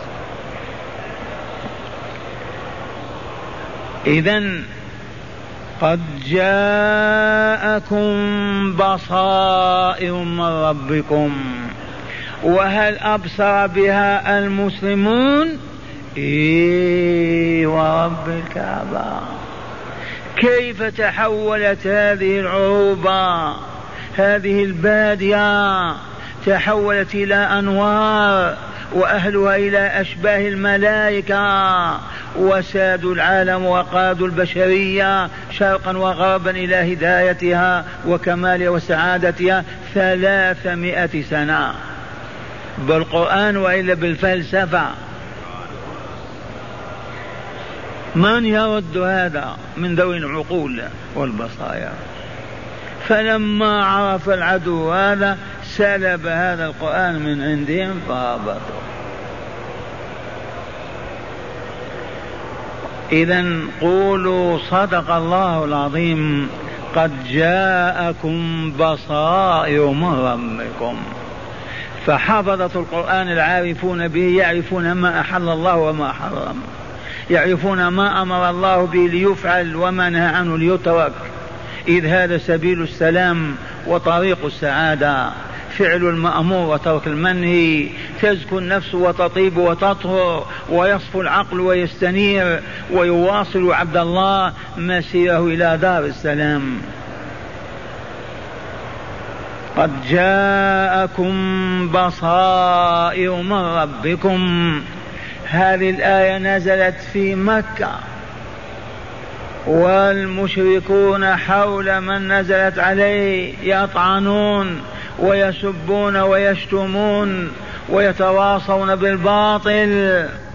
إذن قد جاءكم بصائر من ربكم. وهل أبصر بها المسلمون؟ إيه ورب الكعبة. كيف تحولت هذه العروبة، هذه البادية تحولت إلى أنوار وأهلها إلى أشباه الملائكة، وسادوا العالم وقادوا البشرية شرقا وغربا إلى هدايتها وكمالها وسعادتها ثلاثمائة سنة بالقرآن وإلا بالفلسفة. من يرد هذا من ذوي العقول والبصائر؟ فلما عرف العدو هذا سلب هذا القرآن من عندهم فهبطوا. إذن قولوا صدق الله العظيم قد جاءكم بصائر من ربكم. فحفظة القرآن العارفون به يعرفون ما أحل الله وما حرم، يعرفون ما أمر الله به ليفعل وما نهى عنه ليترك، إذ هذا سبيل السلام وطريق السعادة، فعل المأمور وترك المنهي، تزكو النفس وتطيب وتطهر ويصفو العقل ويستنير ويواصل عبد الله مسيره إلى دار السلام. قد جاءكم بصائر من ربكم. هذه الآية نزلت في مكة والمشركون حول من نزلت عليه يطعنون ويسبون ويشتمون ويتواصون بالباطل.